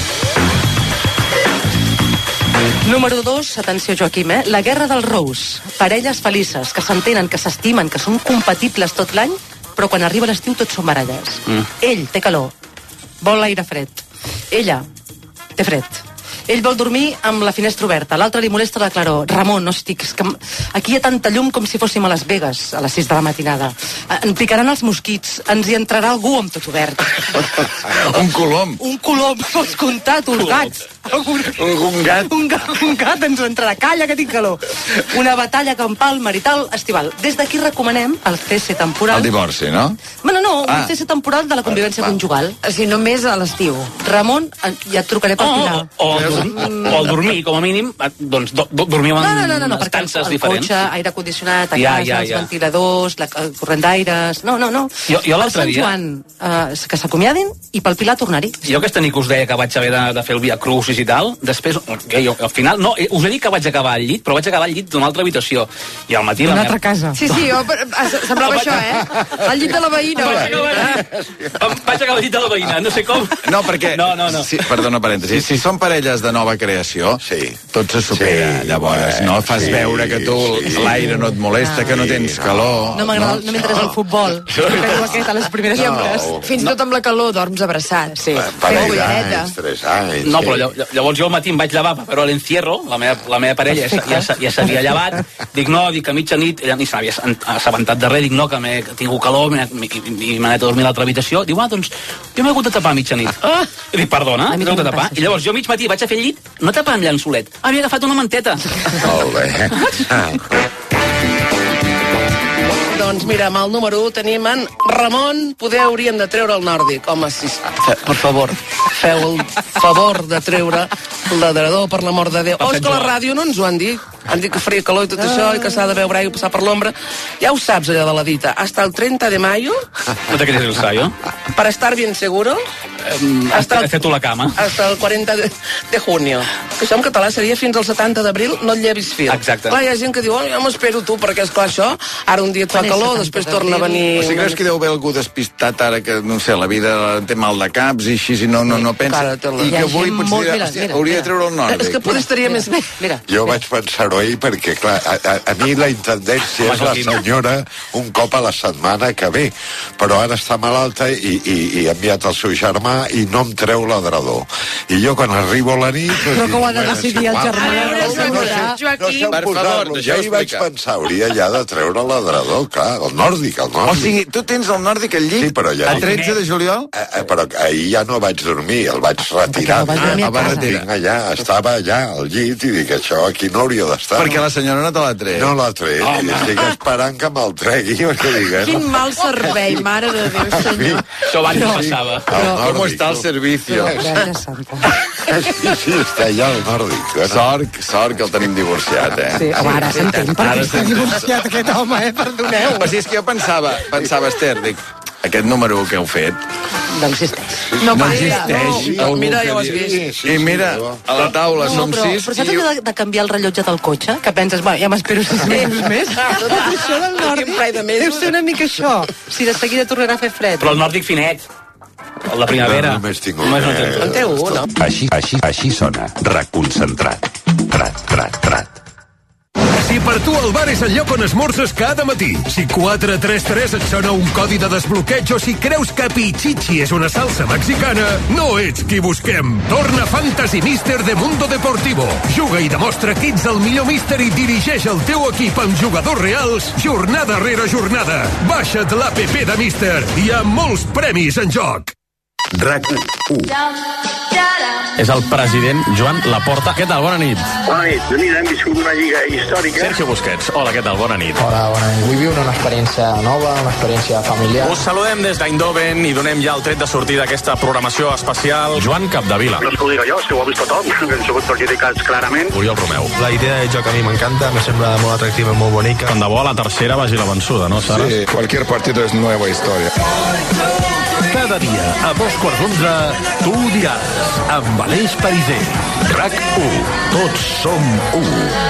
bafos. Número dos, atenció Joaquim, eh? La guerra dels rous. Parelles felices, que s'entenen, que s'estimen, que són compatibles tot l'any, però quan arriba l'estiu tots són baralles. Mm. Ell té calor, vol l'aire fred. Ella té fred. Ell vol dormir amb la finestra oberta, l'altre li molesta la claror. Ramon, no estic, és que aquí hi ha tanta llum com si fóssim a Las Vegas a les sis de la matinada. En picaran els mosquits, ens hi entrarà algú amb tot obert. Un colom. Un colom, pots comptar, tu, els gats. Un, un gat. Un gat, un gat ens entrarà. Calla, que tinc calor. Una batalla campal, marital, estival. Des d'aquí recomanem el cese temporal. El divorci, no? Bueno, no, Ah. un cese temporal de la convivència Va. conjugal. O sigui, només a l'estiu. Ramon, ja et trucaré per O, Pilar. o, o, o el dormir, com a mínim, doncs do, do, dormiu en No, no, no, no, no perquè estances el diferents. cotxe, aire condicionat, a Ja, casa, ja, els ja. ventiladors, la, el corrent d'aires... No, no, no. Jo- jo l'altre Per Sant dia- Joan, eh, que s'acomiadin i pel Pilar tornar-hi. Jo aquesta nit que us deia que vaig haver de, de fer el Via Crucis i tal, després, que jo, al final, no, eh, us he dit que vaig acabar al llit, però vaig acabar al llit d'una altra habitació. I al matí... la Una meva- altra casa. Sí, sí, jo, ah, semblava això, eh? Al llit de la veïna. Vaig acabar, em vaig acabar al llit de la veïna, no sé com. No, perquè... No, no, no. Si, perdona, parèntesi. Si són parelles de nova creació, sí. tot se supera. Sí, llavors, no fas sí, veure que tu sí. l'aire no et molesta, que no tens calor. No m'agrada, no, no m'interessa el futbol. Que diu aquest a les primeres I hores. amb, fins i tot amb la calor dorms abraçat. Sí. Parell Fent d'anys, bullaneta. tres anys. No, però lla- llavors jo al matí em vaig llevar per veure l'encierro, la meva, la meva parella ja, ja, ja s'havia llevat, dic no, dic a mitjanit, ella ni s'havia assabentat de res, dic no, que m'he tingut calor, i m'he anat a dormir a l'altra habitació, diu, ah, doncs jo m'he hagut de tapar a mitjanit. Ah. I dic, perdona, m'he hagut de tapar? I llavors jo mig matí vaig a fer el llit, no tapar amb llençolet, havia agafat una manteta. Molt bé. Doncs mira, amb el número u tenim en Ramon. Poder hauríem de treure el nòrdic. Home, si, per favor, feu el favor de treure l'adrador, per l'amor de Déu. Oh, és que la ràdio no ens ho han dit. Han dit que faria calor i tot això, i que s'ha de beure aigua i passar per l'ombra. Ja ho saps, allò de la dita. Hasta el treinta de mayo. No te querías el ensayo. Para estar bien seguro. Um, hasta el, tu la cama. Hasta el quaranta de, de junio. Que això en català seria fins al setanta d'abril, no et llevis fil. Exacte. Clar, hi ha gent que diu, oh, ja m'espero tu, perquè és clar això, ara un dia et fa calor, després torna a venir... O si creus que deu haver algú despistat ara que, no sé, la vida té mal de caps i així, si no, no, no pensa... I que avui potser mira, mira, hauria de treure el nòrdic. És que potser estaria més bé. Mira. Jo vaig pensar-ho ahir perquè, clar, a, a, a mi la intendència és la senyora un cop a la setmana que ve, però ara està malalta i, i, i ha enviat el seu germà i no em treu l'adrador. I jo quan arribo a la nit... Però que ho ha de decidir el germà. Joaquim, per favor, jo hi vaig pensar, hauria ja de treure l'adrador, clar, el nòrdic, el nòrdic. O sigui, tu tens el nòrdic al llit sí, però ja a tretze de juliol? Eh, eh, però ahir ja no vaig dormir, el vaig retirar. Ah, a barretera. Allà, estava allà al llit i dic, això aquí no hauria d'estar. Perquè la senyora no te l'ha tret. No l'ha tret, oh, i estic esperant que me'l tregui, perquè diguem... Quin mal servei, mare de Déu, senyor. Això abans no passava. Com està el servicio? Sí, sí, està allà el nòrdic. Sort, sort que el tenim divorciat, eh? Sí, home, ara s'entén per què està divorciat aquest home, eh? Perdoneu. O sigui, és que jo pensava, pensava, Esther, dic, aquest número que heu fet... No existeix. No, no existeix. No, mira, ja ho has vist. I mira, a la taula no, som però, sis... Però saps allò de, de canviar el rellotge del cotxe? Que penses, bueno, ja m'espero sis mesos més. Tot això del nòrdic deu ser una mica això. Si de seguida tornarà a fer fred. Però el nòrdic finet. El de primavera. No, només tinc un. En té un, no? Així, així, així sona. Reconcentrat. Trat, trat, trat. Si per tu el bar és el lloc on esmorzes cada matí, si quatre tres tres et sona un codi de desbloqueig o si creus que Pichichi és una salsa mexicana, no ets qui busquem. Torna Fantasy Mister de Mundo Deportivo. Juga i demostra que ets el millor míster i dirigeix el teu equip amb jugadors reals jornada rere jornada. Baixa't l'A P P de Mister. Hi ha molts premis en joc. RAC u. És el president Joan Laporta. Què tal? Bona nit. Bona nit. Mira, hem viscut una lliga històrica. Sergio Busquets. Hola, què tal? Bona nit. Hola, bona nit. Vull viure una experiència nova, una experiència familiar. Us saludem des d'Eindhoven i donem ja el tret de sortida d'aquesta programació especial. Joan Capdevila. No és que ho diga jo, és que ho ha vist tothom. Hem sigut perjudicats clarament. Oriol Romeu. La idea de joc a mi m'encanta, me sembla molt atractiva i molt bonica. Tant de bo a la tercera vagi la vençuda, no, Sara? Sí, cualquier partido es nueva historia. Cada dia, a dos quarts d'onze, tu ho diràs, amb Aleix Pariser. RAC u. Tots som u.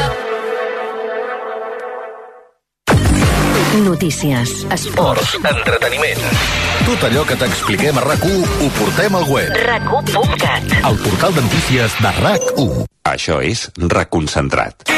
Notícies, esports, entreteniment. Tot allò que t'expliquem a RAC u ho portem al web. rac u punt cat. El portal de notícies de RAC u. Això és Reconcentrat.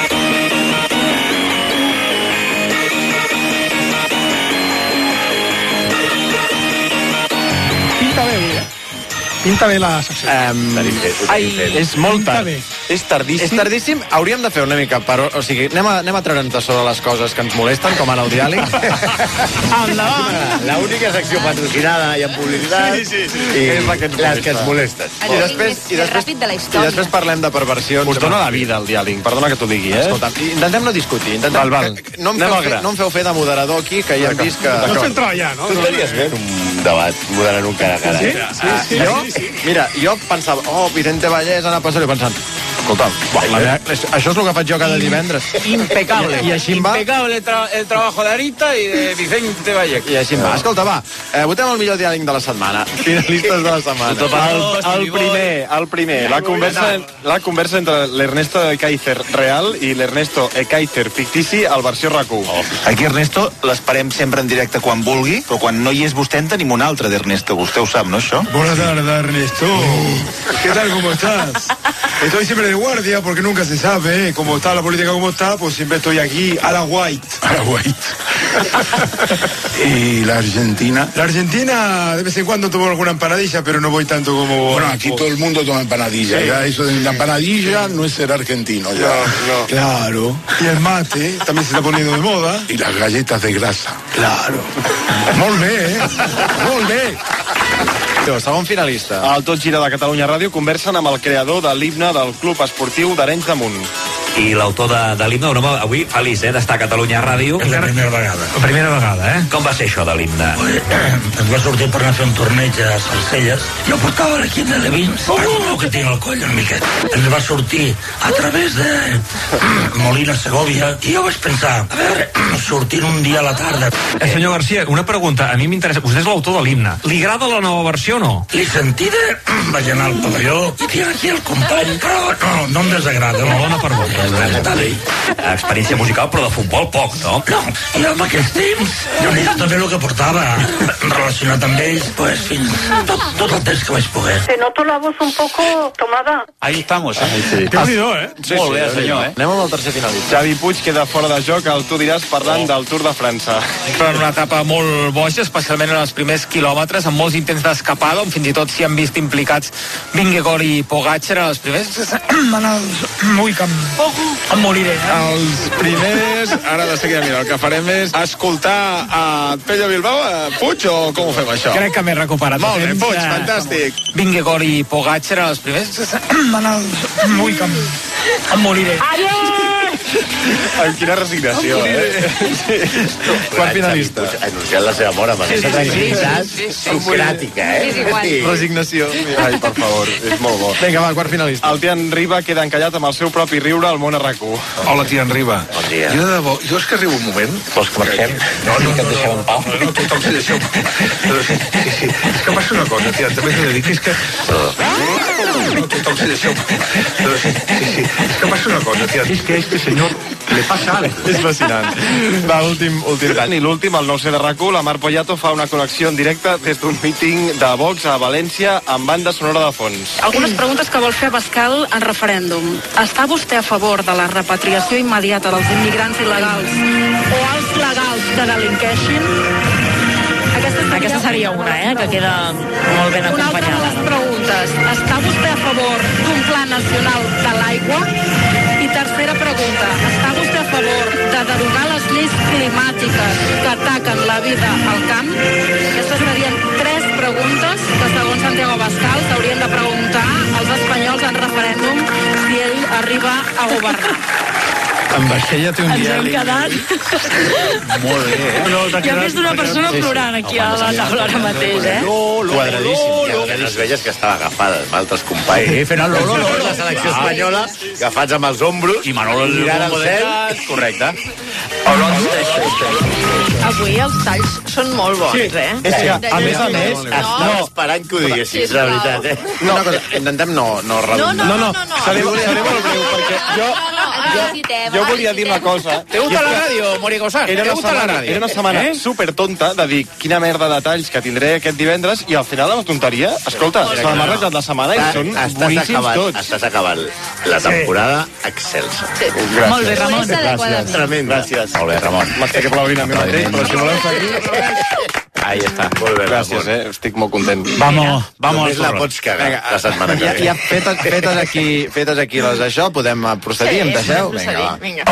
Pinta bé, eh? Pinta bé la secció. Um, ai, és molt tard. És tardíssim. És tardíssim. Hauríem de fer una mica... Per, o sigui, anem a, anem a treure'ns de sobre les coses que ens molesten, com ara el diàleg. Endavant! L'única secció patrocinada i amb publicitat. Sí, sí, sí. I és la que ens les que ens molesten. I després, i després, ràpid de la història. I després parlem de perversions. Us dona la vida, el diàleg. Perdona que t'ho digui, eh? Escolta, intentem no discutir. Intentem, val, val. Que, no, em feu fer, no em feu fer de moderador aquí, que ja hem vist que... No estem treballant, no? Tu estaries bé un debat moderant un cara a cara. Sí? Sí, sí. Jo, mira, jo pensava, oh, Vicente Vallès, Ana Pastor, i pensant, escolta, la meva, això és el que faig jo cada divendres. Impecable. I així em va. Impecable el, tra el trabajo de Arita i de Vicente Vallès. I així em va. Escolta, va, eh, votem el millor diàleg de la setmana. Finalistes de la setmana. El, el primer, el primer, la conversa, la conversa entre l'Ernesto Ekaizer real i l'Ernesto Ekaizer fictici al versió RAC u. Oh. Aquí Ernesto l'esperem sempre en directe quan vulgui, però quan no hi és vostè en tenim un altre d'Ernesto. Vostè ho sap, no, això? Buenas tardes, Ernesto. ¿Qué tal, cómo estás? Estoy siempre de guardia porque nunca se sabe, ¿eh? Como está la política como está, pues siempre estoy aquí a la white. A la white. ¿Y la Argentina? La Argentina de vez en cuando tomo alguna empanadilla, pero no voy tanto como... Bueno, aquí todo el mundo toma empanadilla. Sí. Ya eso de la empanadilla no es ser argentino. Ya. No, no. Claro. Y el mate también se está poniendo de moda. Y las galletas de grasa. Claro. Molt bé, eh? Molt bé. Segon finalista. Al Tot Gira de Catalunya Ràdio conversen amb el creador de l'himne del Club Esportiu d'Arenys de Munt. I l'autor de, de l'himne, un home avui feliç, eh, d'estar a Catalunya Ràdio. És la primera vegada. La primera vegada, eh? Com va ser això de l'himne? Ens va sortir per anar a fer un torneig a Salcelles. Jo portava l'equip de Levins, oh! el que tinc al coll, en Miquel. Ens va sortir a través de Molina Segovia i jo vaig pensar, a veure, sortint un dia a la tarda. Eh, senyor Garcia, una pregunta, a mi m'interessa. Vostè és l'autor de l'himne. Li agrada la nova versió o no? Li sentida, vaig anar al pavelló i tinc aquí el company, però no, no em desagrada. No, dona per bona. Experiència musical, però de futbol poc, no? No, i amb aquests temps, jo n'he també el que portava, relacionat amb ells, pues fins tot, tot el temps que vaig poder. Se noto la voz un poco tomada. Ahí estamos, eh? Ahí sí. Déu-n'hi-do, eh? Sí, molt bé, sí, senyor, eh? Anem amb el tercer finalista. Xavi Puig queda fora de joc, el Tu diràs parlant oh. del Tour de França. Però en una etapa molt boja, especialment en els primers quilòmetres, amb molts intents d'escapada, on fins i tot s'hi han vist implicats Vingegaard i Pogacar en els primers. En els... Ui, que em... Em moriré, eh? Els primers, ara de seguida, mira, el que farem és escoltar a Pello Bilbao, a Puig, o com ho fem, això? Crec que m'he recuperat. Molt bé, Puig, fantàstic. Vingegaard i Pogacar en els primers. En els... Ui, que em... Em moriré. Amb quina resignació, eh? Sí. Quart finalista. Anunciant la seva mort amb aquesta tranquil·litat socràtica, eh? Resignació. Ai, per favor, és molt bo. Vinga, va, quart finalista. El Tian Riba queda encallat amb el seu propi riure al món a RAC u. Hola, Tian Riba. Bon dia. Jo de debò, jo és que arribo un moment... Vols que marxem? No, no, que et deixem en pau. No, no, tothom s'hi deixeu. Sí, sí, és que passa una cosa, Tian, també t'he de dir que és que... No, tothom s'hi deixeu. Sí, sí, és que passa una cosa, Tian. És que a este senyor le passa algo. És fascinant. Va, últim, últim tall. I l'últim, el nou C de RAC u, la Mar Poyato fa una connexió en directe des d'un míting de Vox a València amb banda sonora de fons. Algunes preguntes que vol fer Abascal en referèndum. Està vostè a favor de la repatriació immediata dels immigrants il·legals o els legals que delinqueixin? Aquesta seria, Aquesta seria una, eh, que queda molt ben acompanyada. Una altra de les preguntes. Està vostè a favor d'un pla nacional de l'aigua? I tercera pregunta. Està vostè a favor de derogar les lleis climàtiques que ataquen la vida al camp? Aquestes serien tres preguntes que, segons Santiago Abascal, s'haurien de preguntar als espanyols en referèndum si ell arriba a governar. Amb això ja té un Ens diari. hem quedat... Molt bé, eh? Hi ha més d'una persona plorant aquí a la taula ara mateix, eh? Quadradíssim. I a vegades veies que estava agafada amb altres companys. Sí, fent el lolo, lolo, la selecció espanyola, agafats amb els ombros, i Manolo mirant al cel. Correcte. Avui els talls són molt bons, Sí, eh? és que, a més a més, estava esperant que ho diguessis, la veritat, eh? No, una cosa, intentem no, no reduir. No, no, no, no. Seré, seré molt breu, perquè jo, jo, jo volia dir una cosa. ¿Te gusta la radio, Morigosar? Era ¿Te una gusta la setmana, radio? era una setmana Eh? super tonta de dir quina merda de talls que tindré aquest divendres i al final la tonteria, escolta, se m'ha arreglat la setmana i són Estàs boníssims acabant, tots. estàs acabant la temporada excelsa. Gràcies. Molt bé, Ramon. Gràcies. Tremenda. Gràcies. Molt bé, Ramon. M'estic aplaudint a mi mateix, però si voleu fer aquí... Ahí està. Molt bé, Gràcies, eh? Estic molt content. Vamos, vamos Només la pots cagar Vinga, la setmana que ja, ve. ja fetes, fetes, aquí, fetes aquí les d'això, podem eh, procedir, Sí, em deixeu? procedir, Vinga, va. vinga.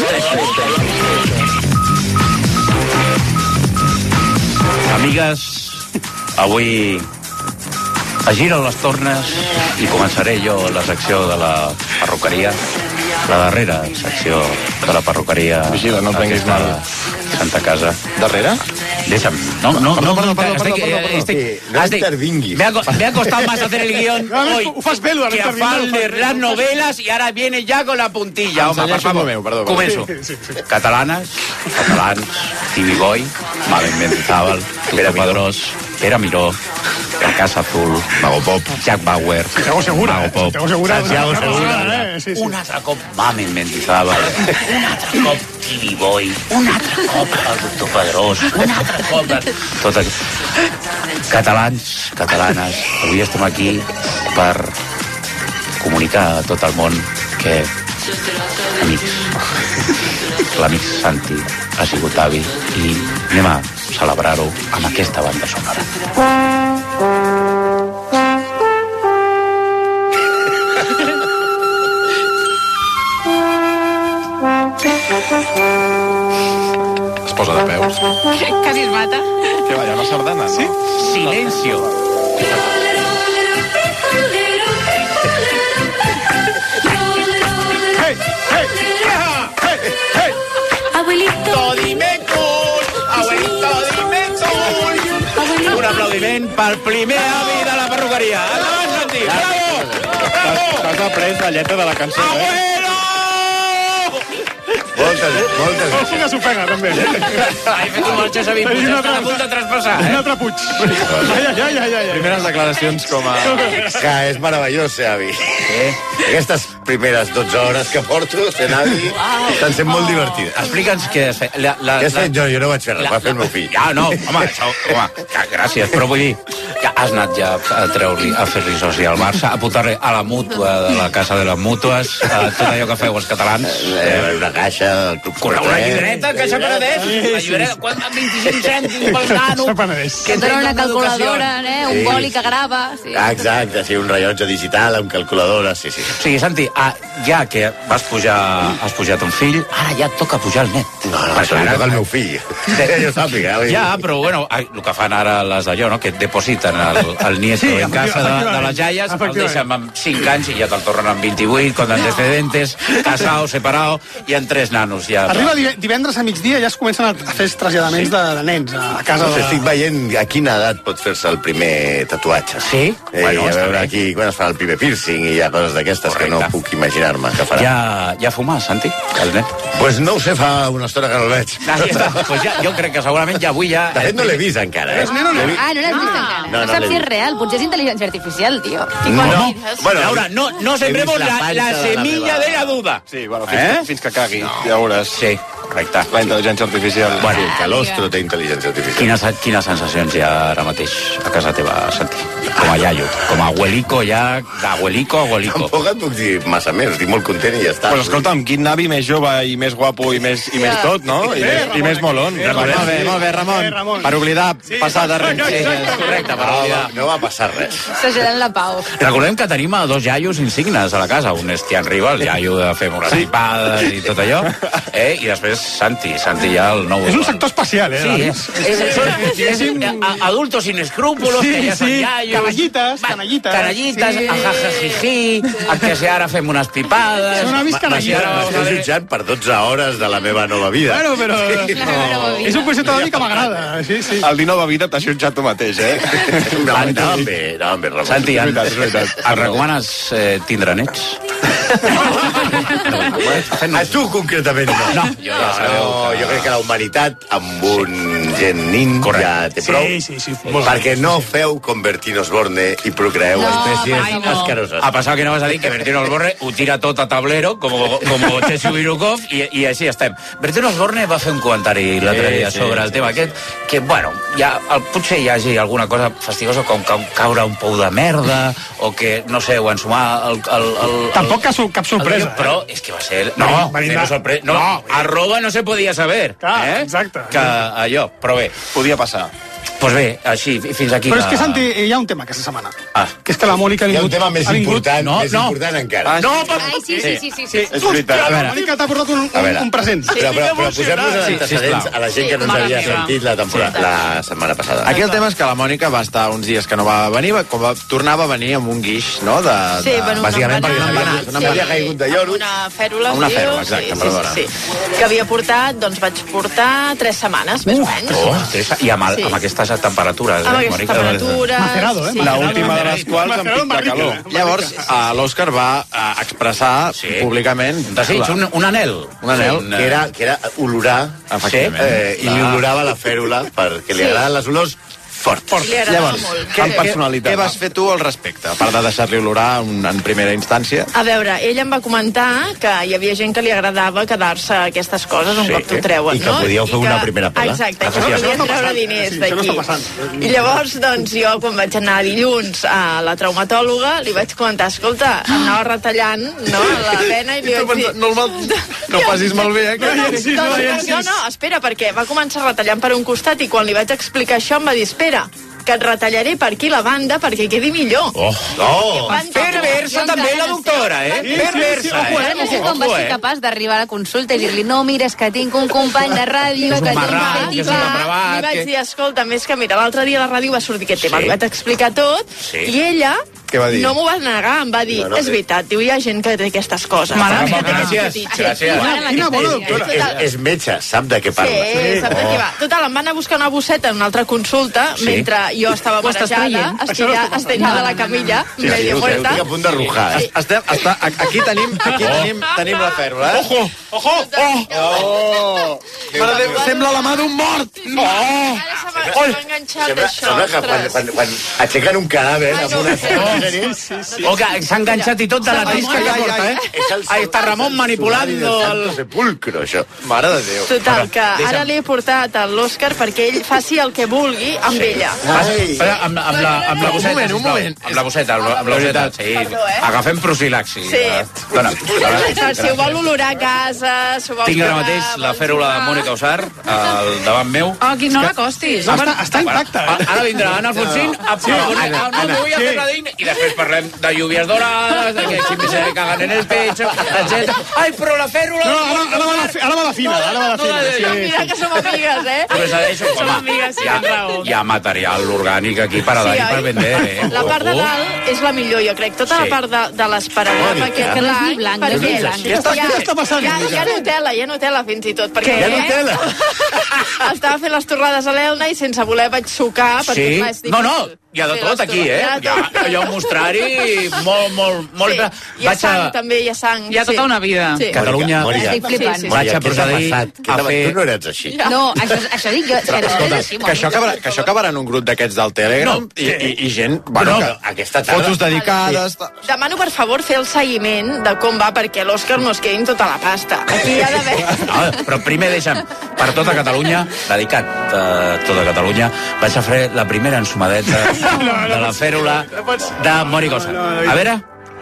Amigues, avui es giren les tornes i començaré jo la secció de la perruqueria, la darrera secció de la perruqueria. Vigila, no et prenguis aquesta mal. Santa Casa. Darrere? Déjame. No, no, Perdó, no. perdó, perdó, estoy- perdó, perdó, perdó. estoy- Sí, no estoy- intervinguis. Me ha, co- me ha costado más hacer el guión hoy Ho fas bé, lo de que a l'intervinguir, Fal ho fas de bé. las novelas y ahora viene ya con la puntilla. Home, per Ensenyeixo favor. el meu, perdó, perdó. Començo. Sí, sí, sí. Catalanes, catalans, Tibi Boy, Malen Mendizábal, Tuto Padrós, Pere Miró, La Casa Azul, Mago Pop, Jack Bauer, Santiago Segura, Mago eh? Pop, Santiago Segura, Santiago Santiago Segura, Segura, eh? Sí, sí. un altre cop Mamen Mendizábal, un altre cop Tibi Boy, un altre cop el doctor Padrós, un altre cop de... Tot aquí. Catalans, catalanes, avui estem aquí per comunicar a tot el món perquè, amics, l'amic Santi ha sigut avi i anem a celebrar-ho amb aquesta banda sonora. Es posa de peus. Quasi es mata. Què va, hi ha una sardana, no? Sí? Silencio. Hey, hey, yeah, hey, hey. Abuelito. Dime cul, abuelito, dime cul. Un aplaudiment pel primer avi de la perruqueria. Endavant, Santi, bravo! T'has après la lletra de la cançó, eh? Moltes, moltes. Oh, sí que s'ofega, també. He fet un marxa, Xavi Puig, està a punt de traspassar, eh? Un altre Puig. Ai, ai, ai, ai, ai. Primeres declaracions com a... Que és meravellós ser avi. Eh? Aquestes primeres dotze hores que porto sent avi estan sent molt divertides. Explica'ns què has fet. La, la, Què has fet? Jo, jo no vaig fer res, va fer el meu fill. Ja, no, home, això, home, que gràcies, però vull dir que has anat ja a treure-li, a fer-li soci al Barça, a portar-li a la mútua de la Casa de les Mútues, a tot allò que feu els catalans. Eh, una caixa, el Club Una llibreta, Caixa Penedès. La llibreta, quan, vint-i-cinc cèntims pel nano. Que dona una calculadora, eh? Un boli que grava. Sí. Ah, exacte, sí, un rellotge digital amb calculadora, sí, sí. O sigui, Santi, ah, ja que vas pujar, has pujat un fill, ara ja et toca pujar el net. No, no, això li toca el meu fill. Que jo sàpiga. Ja, però bueno, el que fan ara les d'allò, no?, que et depositen el, el nieto en casa de, de les jaies, el deixen amb cinc anys i ja te'l tornen amb vint-i-vuit, con antecedentes, casado, separado, i en tres nanos ja. Arriba divendres a migdia ja es comencen a fer els traslladaments de, de nens a casa. No sé, estic veient a quina edat pot fer-se el primer tatuatge. Sí? Eh, bueno, a veure aquí quan es fa el primer piercing i hi ha coses d'aquestes que no puc imaginar-me que farà. Ja, ja fumar, Santi, el nen? Pues no ho sé, fa una estona que no el veig. Ah, ja està. Pues ja, jo crec que segurament ja avui ja... De fet, no l'he vist encara, eh? Ah, no l'has vist encara. No, No no saps l'he si és vist. real, potser és intel·ligència artificial, tio. No, no. Bueno, Laura, no, no sembremos la la, panxa la de la semilla meva- de la duda. Sí, bueno, fins, Eh? que, fins que cagui, ja veuràs. Sí, correcte. La intel·ligència artificial. Bueno, el calostro té intel·ligència artificial. Quines, quines sensacions hi ha ara mateix a casa teva, Santi? Com a iaio, com a abuelico ja, d'abuelico a abuelico. Tampoc et puc dir massa més, estic molt content i ja està. Pues escolta'm, quin avi més jove i més guapo i més, i més tot, no? I més, i més molón. Molt bé, molt bé, Ramon. Per oblidar passar de rencelles. Correcte, per No, oblidar. no va passar res. S'agelant la pau. Recordem que tenim a dos iaios insignes a la casa. Un és Tian Riba, el iaio de fer unes pipades i tot allò. Eh? I després Santi, Santi ja el nou... És un sector especial, eh? Sí, és, és, és, és, a- adultos sin escrúpulos, Sí, que ja són sí, iaios. canallites, canallites. Canallites, Sí. ajajajiji, que si ara fem unes pipades... Són avis canallites. M'estàs jutjant per dotze hores de la meva nova vida. Bueno, però... No. És un concepte d'avi que m'agrada. Sí, sí. El dinou de vida t'has jutjat tu mateix, eh? No, anàvem bé, anàvem bé, Ramon. Santi, És en, veritat, és veritat. em recomanes eh, tindre nets? A tu, concretament, no. No, jo ja sabeu No, que- jo crec que la humanitat, amb un gen nin, ja té Sí, prou. sí, sí. Perquè no feu com Bertín Osborne i procreeu No, espècies mai no. asqueroses. Ha passat que no vas a dir que Bertino Osborne ho tira tot a tablero, com, com Chechu Birukov, i, i així estem. Bertino Osborne va fer un comentari l'altre Sí, dia sí, sobre el sí. tema aquest, que, bueno, ja, el, potser hi hagi alguna cosa fastigosa com ca, caure un pou de merda, o que, no sé, o ensumar el... el, el Tampoc cap, cap el, sorpresa. el, però és que va ser... No, Venim cero de- sorpresa. No, No. arroba no se podia saber. Clar, eh? exacte. Que allò, però bé. Podia passar. Doncs pues bé, així, fins aquí. Però és la- que, Santi, hi ha un tema aquesta setmana. Ah. Que és que la Mònica ha Hi ha un vingut... tema més ha vingut- important, No, més no. important encara. Ah, No, per... Ai, sí, sí, sí, sí. sí. És veritat. Hòstia, A la veure. Mònica t'ha portat un, A veure. un, un present. Però, però, però posem-nos en Sí, antecedents sisplau. a la gent que no ens Sí, havia mare meva. sentit la, temporada, la setmana passada. Aquí el tema és que la Mònica va estar uns dies que no va venir, va- com va, tornava a venir amb un guix, no? De, Sí, de, bueno, Bàsicament perquè una s'havia empanada, una havia caigut de lloro. Una fèrula, Una es diu, fèrula, exacte, sí, perdona. Sí, sí, sí. Que havia portat, doncs vaig portar tres setmanes, més o menys. Oh, Teresa, i amb, el, Sí. amb aquestes temperatures, Amb eh, aquestes Mònica? temperatures... Macerado, eh? Sí. La última de les quals amb pic de calor. Llavors, eh, l'Òscar va eh, expressar Sí. públicament... Un desig, un, un anel. Un anel. Un, Que era, que era olorar, Efectivament. eh, i li olorava la fèrula, perquè li Sí. agraden les olors Forts. Li agradava Llavors, molt. què, Sí. què, què vas fer tu al respecte, a part de deixar-li olorar en, en primera instància? A veure, ell em va comentar que hi havia gent que li agradava quedar-se aquestes coses un Sí, cop t'ho treuen, i que no? podíeu fer I una primera pela. Exacte, Ah, que sí, podien això no treure diners d'aquí. I llavors, doncs, jo, quan vaig anar dilluns a la traumatòloga, li vaig comentar, escolta, anava retallant, no?, la vena i li vaig dir... No, no ho passis malbé, eh? Que... Doncs, doncs, no, no, espera, perquè va començar retallant per un costat i quan li vaig explicar això em va dir, espera, que et retallaré per aquí la banda perquè quedi millor. Oh, oh. Perversa també la doctora, eh? Sí, sí, Perversa, sí, eh? No sé com va ser capaç d'arribar a la consulta i dir-li, no, mira, és que tinc un company de ràdio És un que tinc marrà, fet que i és un clar. depravat, Li vaig que- dir, escolta, més que mira, l'altre dia a la ràdio va sortir aquest tema, Sí. li vaig explicar tot, Sí. i ella Què va dir? no m'ho va negar, em va dir, Bueno, és eh. veritat, diu, hi ha gent que té aquestes coses. Mare saps? meva, Que té aquests gràcies, petits. gràcies. Sí, Quina, quina bona doctora. Total. És, és metge, sap de què parla. Sí, sap de què va. Total, em van anar a buscar una bosseta en una altra consulta, Sí. mentre jo estava Ho estàs marejada, traient? estirada, estirada a la camilla, Sí, sí, medio ho sé, ho muerta. tinc a punt de rujar. Sí. Estem, està, aquí tenim, aquí tenim, tenim la fèrula, eh? Ojo, ojo, Oh! Mare de Déu, sembla la mà d'un mort! No! Ara se m'ha se m'ha enganxat Sembla, això, sembla que quan, ostres. quan, quan aixequen un cadàver Ai, amb no, una sí, sí, sí, O que s'ha enganxat i tot de la trisca que porta, eh? És el Ahí està Ramon manipulando el el... sepulcro, això. Mare de Déu. Total, que deixa'm. ara li he portat a l'Òscar perquè ell faci el que vulgui amb ella. Ai. Espera, amb, amb, la, amb la Un bosseta, moment, un sisplau. moment. Amb la bosseta, amb la, amb la bosseta. Sí. Perdó, eh? Agafem profilaxi. Sí. Dona. Si ho vol olorar a casa, si ho vol Tinc ara posar, mateix la vol fèrula de jugar. Mònica Usar al davant meu. Oh, aquí no l'acostis. Està, està intacta, Bueno, eh? ara vindrà Ana Alfonsín a Sí, no, Ana, no, Ana. me voy a hacer la digna, y después parlem de lluvias doradas, de que siempre se cagan en el pecho, etcètera. Ai, però la fèrula... No, ara, ara, va de, ara va de fina, ara va de fina. No, no, Sí, Mira que som amigues, eh? Però s'ha de dir, Som home, amigues, sí, hi ha, tens raó. hi ha material orgànic aquí per a Sí, dar i per oi? vender, eh? La part de Ojo. dalt és la millor, jo crec. Tota Sí. la part de, de l'esparadrap, Mònica. aquest Que no és ni blanc, blanc, no és perquè ni blanc. hi ha- Què està- què està passant, Hi ha, Mònica? hi ha Nutella, hi ha Nutella fins i tot. Perquè Què? Hi ha Nutella? Estava fent les torrades a l'Elna i sense voler vaig sucar, perquè Sí? clar, és No, no, difícil hi ha de fer tot les aquí, eh? torrades. Hi ha, hi ha un mostrari molt, molt, molt... Sí. Hi ha Vaig sang, a... també, hi ha sang. Hi ha tota sí. una vida. Sí. Catalunya... Mònica, Estic flipant. Sí, sí, sí. Vaig a Què t'ha procedir passat? Què a t'ha- fer... Tu no eres així. No, això, això dic jo, que no és així, Que això, acabarà, que això acabarà en un grup d'aquests del Telegram No. i, i, i gent... Bueno, No, que, aquesta tarda... fotos dedicades... Demano, per favor, fer el seguiment de com va, perquè l'Òscar no es quedi amb tota la pasta. Aquí hi ha d'haver... No, però primer deixa'm, per tota Catalunya, dedicat a tota Catalunya, vaig a fer la primera ensumadeta de la fèrula de Mònica Usar. A veure...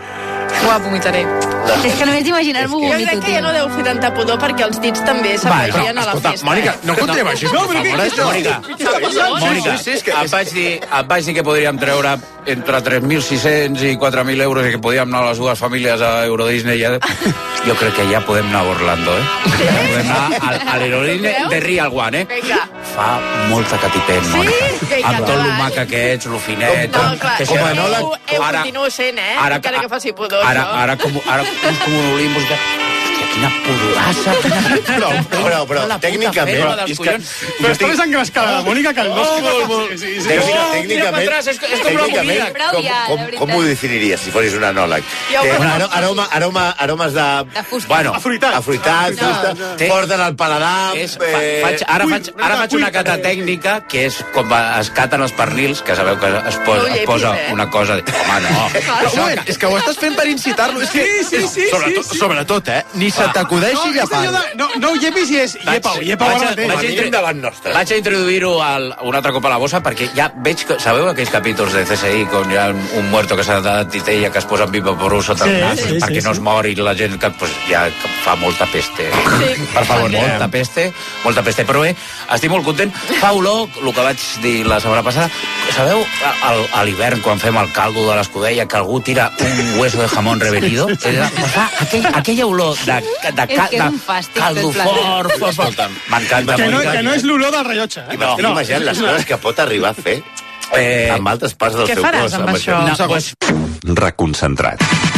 Ho vomitaré. És que només d'imaginar-m'ho Jo vomito, crec que ja tio. no deu fer tanta pudor perquè els dits també s'afegien a la escolta, festa. Mònica, no contribueixis, no, però què és això? Mònica, Mònica, Sí, sí, és que- et vaig dir, et vaig dir que podríem treure entre tres mil sis-cents i quatre mil euros i que podíem anar les dues famílies a Euro Disney. Ja... Jo crec que ja podem anar a Orlando, eh? Sí? Podem anar al, a l'Euro Disney de Real One, eh? Vinga. Fa molta catipent, Sí? Mònica. Que Amb tot endavant. lo maca que ets, lo finet... No, clar, que com si- a enòleg, eu Ara- continuo sent, eh? ara- Encara que faci pudor, Ara, això. ara, com, ara uns com un olimbus de... Hòstia, quina pudorassa! Quina... Però, però, però, La puta tècnicament... fèrula dels és que, collons. Però està més engrescada la Mònica que el nostre. Sí, sí, sí. Tècnica, Oh, mira tècnicament, pa atrás, és- és com tècnicament, l'amoníac. Prou com, ja, de com, veritat. com ho definiries si fossis un anòleg? Ja ho Té veuràs. aro- aroma, aroma, aromes de... De fusta. Bueno, Afruitat. Afruitat, No, fusta, no. Té- porten el paladar... és, fa, faig, ara, faig, ara faig una cata tècnica que és com es caten els pernils, que sabeu que es posa, No ho es llepis, posa eh? una cosa... De... Home, no. Però, un moment, és que ho estàs fent per incitar-lo. És que, Sí, sí, sí, sobretot, sí, sí. sobretot, eh? Ni se t'acudeixi No, és llepant. allò de, no, no ho llepis i és llepa-ho, llepa-ho vaig, ara a, mateix. vaig, a, Mínim davant nostre. vaig a introduir-ho al- un altre cop a la bossa perquè ja veig que... Sabeu aquells capítols de C S I on hi ha un, un muerto que s'ha de titella que es posa en Vivaporú sota Sí, el nas sí, perquè sí, no sí. es mor i la gent que pues, ja que fa molta peste. Sí. Per favor, Sí. molta peste, molta peste. Però bé, estic molt content. Fa olor, el que vaig dir la setmana passada, sabeu, al- a l'hivern, quan fem el caldo de l'escudella, que algú tira un hueso de jamón revenido, eh, pues fa aquell, aquella olor de, de, de, És que és de un fàstic, caldo tot plegat. fort, fort, fort. M'encanta. Que no, Mònica. que no és l'olor del rellotge. Eh? I m'estic No. imaginant les coses que pot arribar a fer Eh, amb altres parts del Què seu faràs cos. amb això? no, pues, Reconcentrat.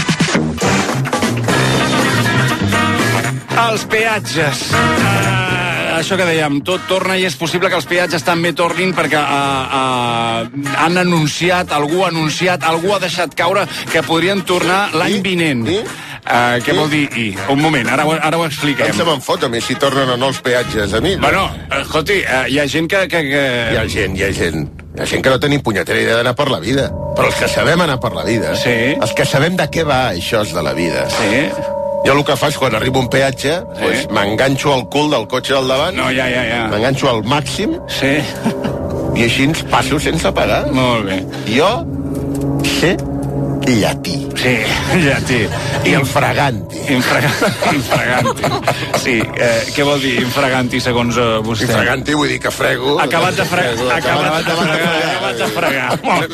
els peatges. Uh, això que dèiem, tot torna i és possible que els peatges també tornin perquè uh, uh, han anunciat, algú ha anunciat, algú ha deixat caure que podrien tornar l'any vinent. Uh, què vol dir I? Un moment, ara, ho- ara ho expliquem. Tant se me'n fot a mi si tornen o no els peatges a mi. Bueno, escolti, uh, hi ha gent que... que, que... Hi ha gent, hi ha gent. Hi ha gent que no tenim punyetera idea d'anar per la vida. Però els que sabem anar per la vida, sí. els que sabem de què va això de la vida, sí. jo el que faig quan arribo a un peatge, sí. pues, m'enganxo al cul del cotxe del davant, no, ja, ja, ja. m'enganxo al màxim, sí. i així ens passo sense pagar. Molt bé. Jo sé llatí. Sí, llatí. I infraganti. Infraganti. Infraganti. Sí, eh, què vol dir infraganti segons uh, vostè? Infraganti vull dir que frego. Acabat de fregar. Acabat de fregar. Acabat de fregar.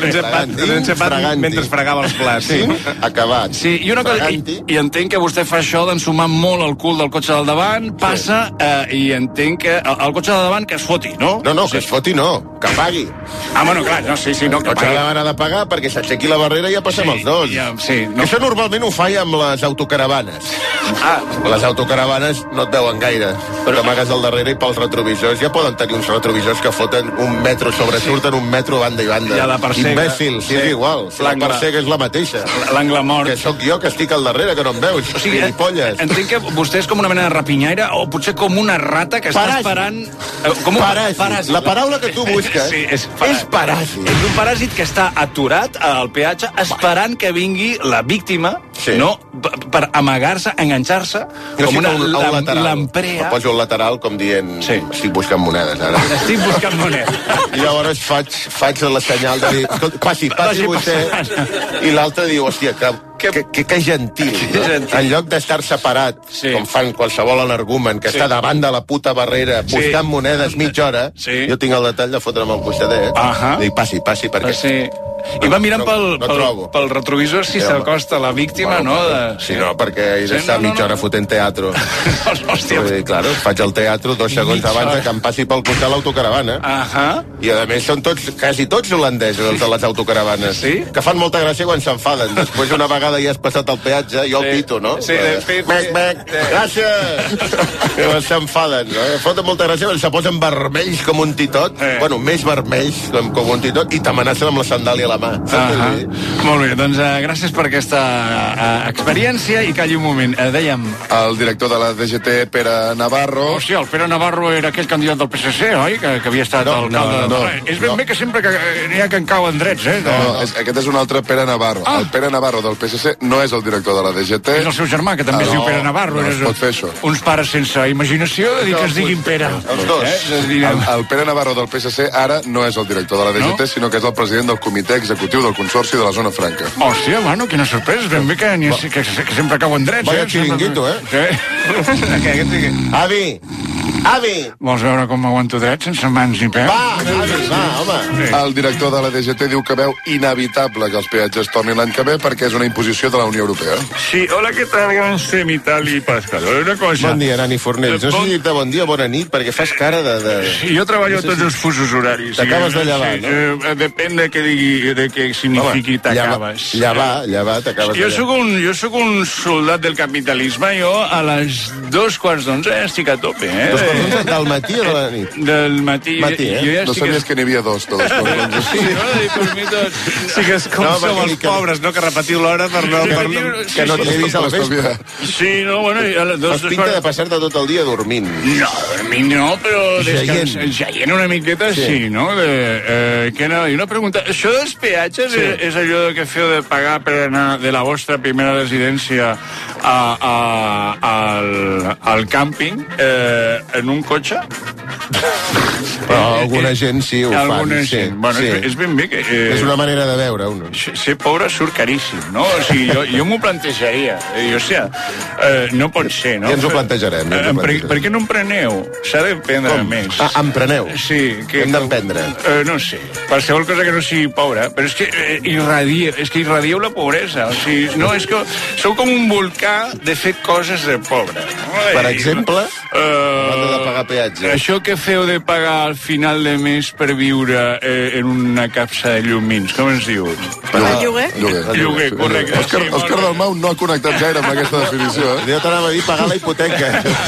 L'hem xapat mentre fregava els plats. Sí, acabat. Sí, i una cosa, i, i entenc que vostè fa això d'ensumar molt el cul del cotxe del davant, passa, eh, i entenc que el, el cotxe del davant que es foti, no? No, no, que es foti no, que pagui. Ah, bueno, clar, no, sí, sí, no, que pagui. El cotxe del davant ha de pagar perquè s'aixequi la barrera i ja passem els dos. Ja, sí, no. Això normalment ho faig amb les autocaravanes. Ah. Les autocaravanes no et veuen gaire. Però t'amagues al darrere i pels retrovisors. Ja poden tenir uns retrovisors que foten un metro, sobresurten un metro banda i banda. I a la persega. Imbècil, sí, és igual. Si la persega és la mateixa. L'angle mort. Que sóc jo que estic al darrere, que no em veus. O sigui, gilipolles. Entenc que vostè és com una mena de rapinyaire o potser com una rata que està Paràsit. esperant... Com un paràsit. paràsit. La paraula que tu busques sí, és, és paràsit. És un paràsit que està aturat al peatge esperant que vingui la víctima, sí. no? Per amagar-se, enganxar-se, com una un, un lamprea. Em poso un lateral com dient, sí. estic buscant monedes ara. Estic buscant monedes. I llavors faig, faig la senyal de dir, passi, passi vostè. I l'altre diu, hòstia, que, que, que, que gentil. No? En lloc d'estar separat, sí. com fan qualsevol energumen, que sí. està davant de la puta barrera, buscant sí. monedes mitja hora, sí. jo tinc el detall de fotre'm al costadet. Uh -huh. Dic, passi, passi, perquè... Sí. I va mirant no, pel, no pel, pel retrovisor si s'acosta la víctima, bueno, no? De... Sí, no, perquè he d'estar sí, no, no, mitja hora fotent teatro. Hòstia. I, claro, faig el teatro dos segons mitja abans que em passi pel costat l'autocaravana. Uh -huh. I a més són tots, quasi tots holandesos, els de les autocaravanes. Sí? Que fan molta gràcia quan s'enfaden. Després una vegada ja has passat el peatge, jo sí. el pito, no? Sí, de fet. Mec, mec, sí. gràcies! I s'enfaden, no? Foten molta gràcia quan se posen vermells com un titot, eh. bueno, més vermells com, com un titot, i t'amenacen amb la sandàlia a la mà. Uh -huh. Molt bé, doncs uh, gràcies per aquesta uh, experiència i calli un moment. Uh, dèiem... El director de la D G T, Pere Navarro... Oh, sí, el Pere Navarro era aquell candidat del P S C, oi? Que, que havia estat no, alcalde... No, no, no, és ben no. bé que sempre que n'hi ha que en cauen drets, eh? De... No, és, aquest és un altre Pere Navarro. Ah. El Pere Navarro del P S C no és el director de la D G T. És el seu germà, que també ah, es diu no, Pere Navarro. No es pot fer això. Uns pares sense imaginació de dir que es diguin Pere. Els dos. Eh? El, el Pere Navarro del P S C ara no és el director de la D G T, no? sinó que és el president del comitè executiu del Consorci de la Zona Franca. Hòstia, bueno, quina sorpresa. Ben bé que, que, que, que sempre cauen drets, Vaya eh? Vaya xiringuito, eh? Sí. Avi! Avi! Vols veure com aguanto drets sense mans ni peus? Va, avi, va, home. Sí. El director de la D G T diu que veu inevitable que els peatges tornin l'any que ve perquè és una imposició de la Unió Europea. Sí, hola, què tal, gran Semitali Pescador? Una cosa... Bon dia, Nani Fornells. No sé si dir-te bon dia o bona nit, perquè fas cara de... de... Sí, jo treballo no sé tots si... els fusos horaris. T'acabes de llevar, sí, no? Eh, depèn de què digui, de què signifiqui t'acabes. Llevar, llevar, t'acabes de jo llevar. Soc un, jo sóc un soldat del capitalisme, jo a les dos quarts d'onze estic a tope, eh? Dos quarts d'onze del matí o de la nit? Del matí. matí eh? jo ja no sabies que n'hi havia dos, de dos quarts d'onze. Sí, no? Per mi tots. Sí que és com no, som els que... pobres, no? Que repetiu l'hora per no... Per no... Que no t'he vist a la vespre. Sí, no, bueno... A les dos, Fas pinta de passar-te tot el dia dormint. No, dormint no, però descansant. Jaient una miqueta, sí, sí no? De, eh, que no, I una pregunta. Això dels peatges sí. és, és allò que feu de pagar per anar de la vostra primera residència a, a, al, al càmping eh, en un cotxe? Però alguna gent sí ho fan. Alguna gent. Sí, bueno, sí. És, és ben bé que... Eh, és una manera de veure, un. Ser pobre surt caríssim, no? O sigui, jo, jo m'ho plantejaria. Jo sé, eh, no pot ser, no? Ja ens ho plantejarem. Ja ens ho plantejarem. Per, per què no en preneu? S'ha d'emprendre més. Ah, en preneu? Sí. Que, Hem d'emprendre? Eh, no sé. Qualsevol cosa que no sigui pobra. Però és que eh, irradieu, és que irradieu la pobresa. O sigui, no, és que sou com un volcà de fer coses de pobre. No? Per exemple? Eh, banda de pagar peatge. Això que feu de pagar al final de mes per viure eh, en una capsa de llumins, com es diu? El lloguer? Lloguer, lloguer correcte. Òscar, sí, Òscar Dalmau no ha connectat gaire amb aquesta definició, eh? Jo t'anava a dir pagar la hipoteca.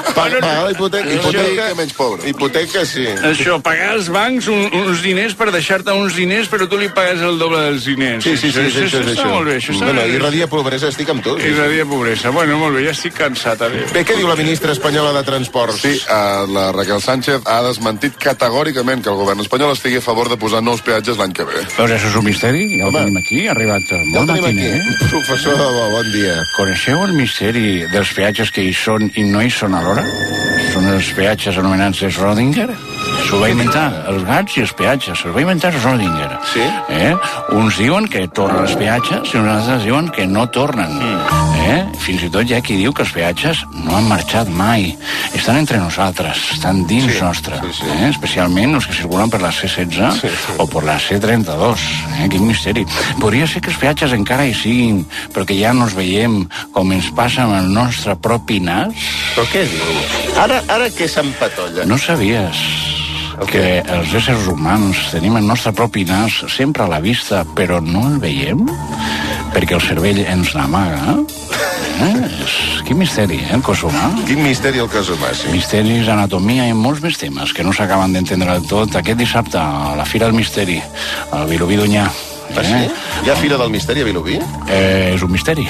Paga la hipoteca, hipoteca, menys pobre. Hipoteca, sí. Això, pagar als bancs un, uns diners per deixar-te uns diners, però tu li pagues el doble dels diners. Sí, sí, sí, això, això, això, això. Està molt bé, això Bueno, irradia pobresa, estic amb tu. Irradia pobresa. Bueno, molt bé, ja estic cansat. A Bé, què diu la ministra espanyola de Transports? Sí, uh, la Raquel Sánchez ha desmentit categòricament que el govern espanyol estigui a favor de posar nous peatges l'any que ve. Doncs això és un misteri, ja ho tenim aquí, ha arribat molt matiner. Eh? Professor de bo, bon dia. Coneixeu el misteri dels peatges que hi són i no hi són alhora? Són els peatges anomenats de Schrödinger. S'ho va inventar els gats i els peatges. S'ho va inventar Schrödinger. Sí? Eh? Uns diuen que tornen els peatges i uns altres diuen que no tornen. Mm. Eh? Fins i tot hi ha qui diu que els peatges no han marxat mai. Estan entre nosaltres, estan dins sí, nostre. Sí, sí. Eh? Especialment els que circulen per la C setze sí, sí. o per la C trenta-dos. Eh? Quin misteri. Podria ser que els peatges encara hi siguin, però que ja no els veiem com ens passa amb el nostre propi nas? Però què diu? Ara, ara què s'empatolla? No sabies que els éssers humans tenim el nostre propi nas sempre a la vista, però no el veiem? Perquè el cervell ens l'amaga? Eh? Quin misteri, eh, el cos humà? Quin misteri el cos humà, sí. Misteris, anatomia i molts més temes que no s'acaben d'entendre del tot. Aquest dissabte, a la Fira del Misteri, al Vilobí d'Onyar. Ah, sí? Hi ha Fira del Misteri a Vilobí? Eh, és un misteri.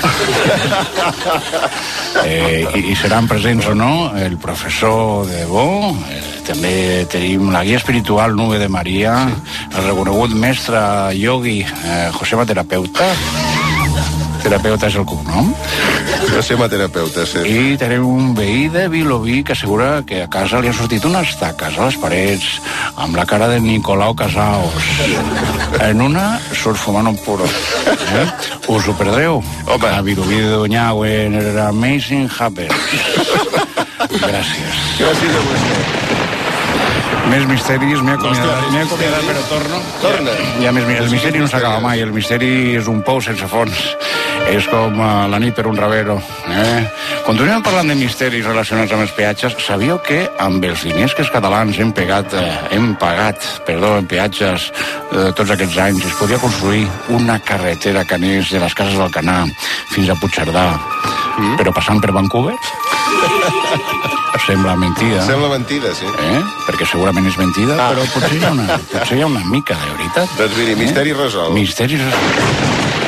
eh, i, I seran presents o no el professor de Bo, eh, també tenim la guia espiritual Nube de Maria, sí. el reconegut mestre iogui eh, Josema Terapeuta. Terapeuta és el cognom. Josema Terapeuta, sí. I tenim un veí de Vilobí que assegura que a casa li ha sortit unes taques a les parets amb la cara de Nicolau Casaus. En una surt fumant un puro. Eh? Us ho perdreu? Home. A Vilobí d'Onyar, when amazing happens. Gràcies. Gràcies a vostè. Més misteris, m'he acomiadat, m'he acomiadat, però torno. Torna. Ja, més, el misteri no s'acaba mai, el misteri és un pou sense fons. És com uh, la nit per un ravero. Eh? Continuem parlant de misteris relacionats amb els peatges. Sabíeu que amb els diners que els catalans hem, pegat, eh, hem pagat perdó, en peatges eh, tots aquests anys es podria construir una carretera que anés de les cases del Canà fins a Puigcerdà, mm. però passant per Vancouver? Sembla mentida. Sembla mentida, sí. Eh? Perquè segurament és mentida, ah. però potser hi, ha una, potser hi ha una mica de veritat. Doncs miri, misteri eh? resolt. Misteri resolt.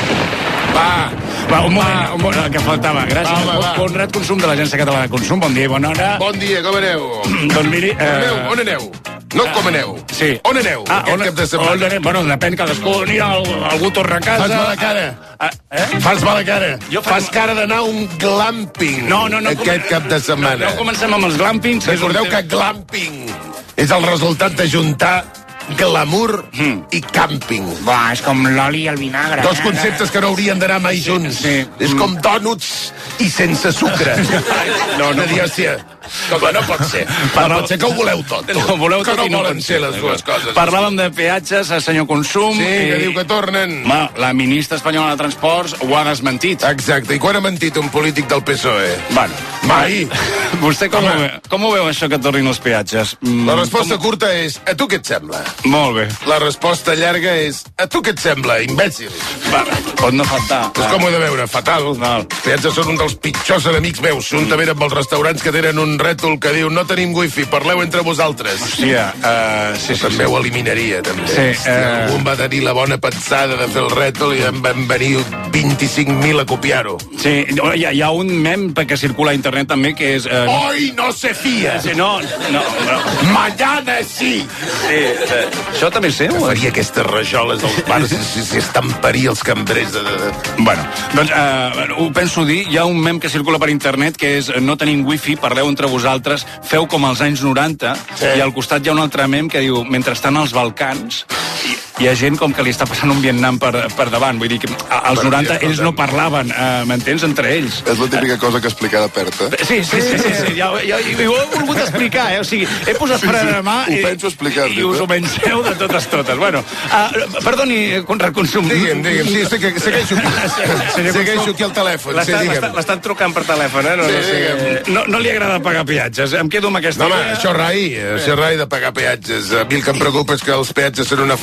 Va, va, un moment, un moment, que faltava. Gràcies. Va, va, va. Conrad Consum, de l'Agència Catalana de Consum. Bon dia i bona hora. Bon dia, com aneu? Doncs miri... On aneu? Eh... On aneu? No com aneu. Sí. On aneu? Ah, aquest on, cap de setmana. On anem? Bueno, depèn, cadascú anirà, algú torna a casa... Fas mala cara. Ah, eh? Fas mala cara. Jo fas... fas cara d'anar a un glamping no, no, no, aquest cap de setmana. No, no comencem amb els glampings. Recordeu que glamping és el resultat de juntar glamour mm. i camping. Va, és com l'oli i el vinagre. Dos conceptes que no haurien d'anar mai junts. Sí, sí. És com dònuts i sense sucre. No, no. Dir, hòstia, no, no pot ser. No pot ser que ho voleu tot. Tu. No, voleu que tot no no volen ser les dues coses. Parlàvem de peatges, senyor Consum. Sí, que diu que tornen. Ma, la ministra espanyola de Transports ho ha desmentit. Exacte. I quan ha mentit un polític del P S O E? Bueno. Mai. Vostè com, ho veu, com ho veu, això que tornin els peatges? Mm, la resposta com... curta és, a tu què et sembla? Molt bé. La resposta llarga és, a tu què et sembla, imbècil? Va, pot no faltar. És com ho he de veure, fatal. No. Els peatges són un dels pitjors enemics meus, juntament amb els restaurants que tenen un rètol que diu no tenim wifi, parleu entre vosaltres. Hòstia, uh, sí, sí, també sí. ho eliminaria, també. Sí, uh... Algú va tenir la bona pensada de fer el rètol i en van venir vint-i-cinc mil a copiar-ho. Sí, hi ha, hi ha un mem que circula a internet també que és... Uh... Hoy no se fía. Sí, no, no, no. Mañana sí. Sí, uh, això també és seu? Faria aquestes rajoles als bars si, si estamparia els cambrers de... de... Bueno, doncs uh, ho penso dir, hi ha un mem que circula per internet que és no tenim wifi, parleu entre vosaltres, feu com als anys noranta, sí. I al costat hi ha un altre mem que diu, mentre estan als Balcans, hi, hi ha gent com que li està passant un Vietnam per, per davant, vull dir que als bueno, noranta ja ells no parlaven, uh, m'entens, entre ells. És la típica uh, cosa que explicar de Perta. Sí, sí, sí, sí, sí ja, ja, ja, ho he volgut explicar, eh? O sigui, he posat per a mà i, ho penso explicar, i us ho mengeu de totes totes. Bueno, uh, perdoni, Conrad Consum. Digue'm, digue'm, sí, segueixo, segueixo aquí. Segueixo aquí al telèfon, sí, digue'm. L'estan trucant per telèfon, eh? No, sí, no, sé, no, no li agrada pagar peatges, em quedo amb aquesta no, idea. Home, això rai, això rai de pagar peatges. A mi el que em preocupa és que els peatges són una font de què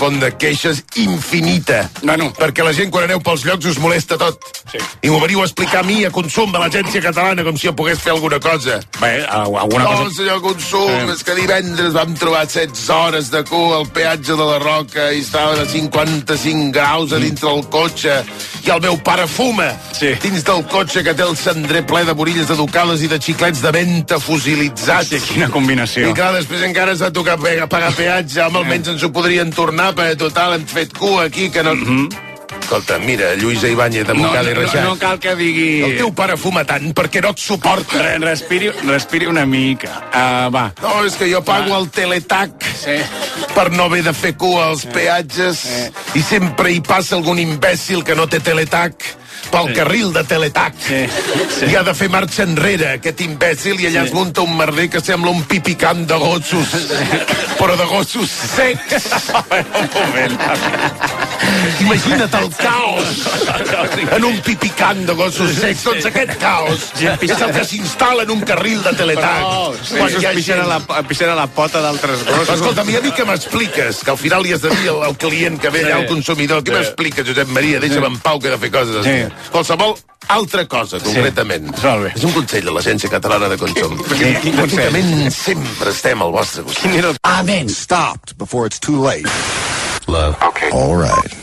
queixes infinita. Bueno. Perquè la gent, quan aneu pels llocs, us molesta tot. Sí. I m'ho veniu a explicar a mi, a Consum, de l'Agència Catalana, com si jo pogués fer alguna cosa. Bé, alguna no, cosa... No, senyor Consum, sí. És que divendres vam trobar setze hores de cua al peatge de la Roca i estaven a cinquanta-cinc graus a dintre del cotxe. I el meu pare fuma sí. dins del cotxe que té el cendrer ple de borilles de ducales i de xiclets de venta fosilitzats. Sí, quina combinació. I clar, després encara s'ha tocat pagar peatge, home, almenys ens ho podrien tornar, perquè total, hem fet cua aquí, que no... Mm-hmm. Escolta, mira, Lluïsa Ibáñez de Montcada no, i Reixac. No, no cal que digui... El teu pare fuma tant perquè no et suporta. Re, respiri, respiri una mica. Uh, va. No, és que jo pago va. el teletac sí. per no haver de fer cua als sí. peatges sí. i sempre hi passa algun imbècil que no té teletac pel sí. carril de teletac. Sí. Sí. I ha de fer marxa enrere, aquest imbècil, i allà sí. es munta un merder que sembla un pipicant de gossos. Sí. Però de gossos secs. Un moment. Imagina't el caos en un pipicant de gossos secs. Doncs aquest caos és el que s'instal·la en un carril de teletac. Però, sí. Quan hi pixen, a la, pixen a la pota d'altres gossos. Escolta'm, i a mi què m'expliques? Que al final li has de dir al, al client que ve allà, al consumidor, què m'expliques, Josep Maria? Deixa'm en pau que he de fer coses així. Sí. Qualsevol altra cosa, concretament. Sí. És un consell de l'Agència Catalana de Consum. Sí. Pràcticament sempre estem al vostre costat. Amen. Stopped before it's too late. Love. Okay. All right.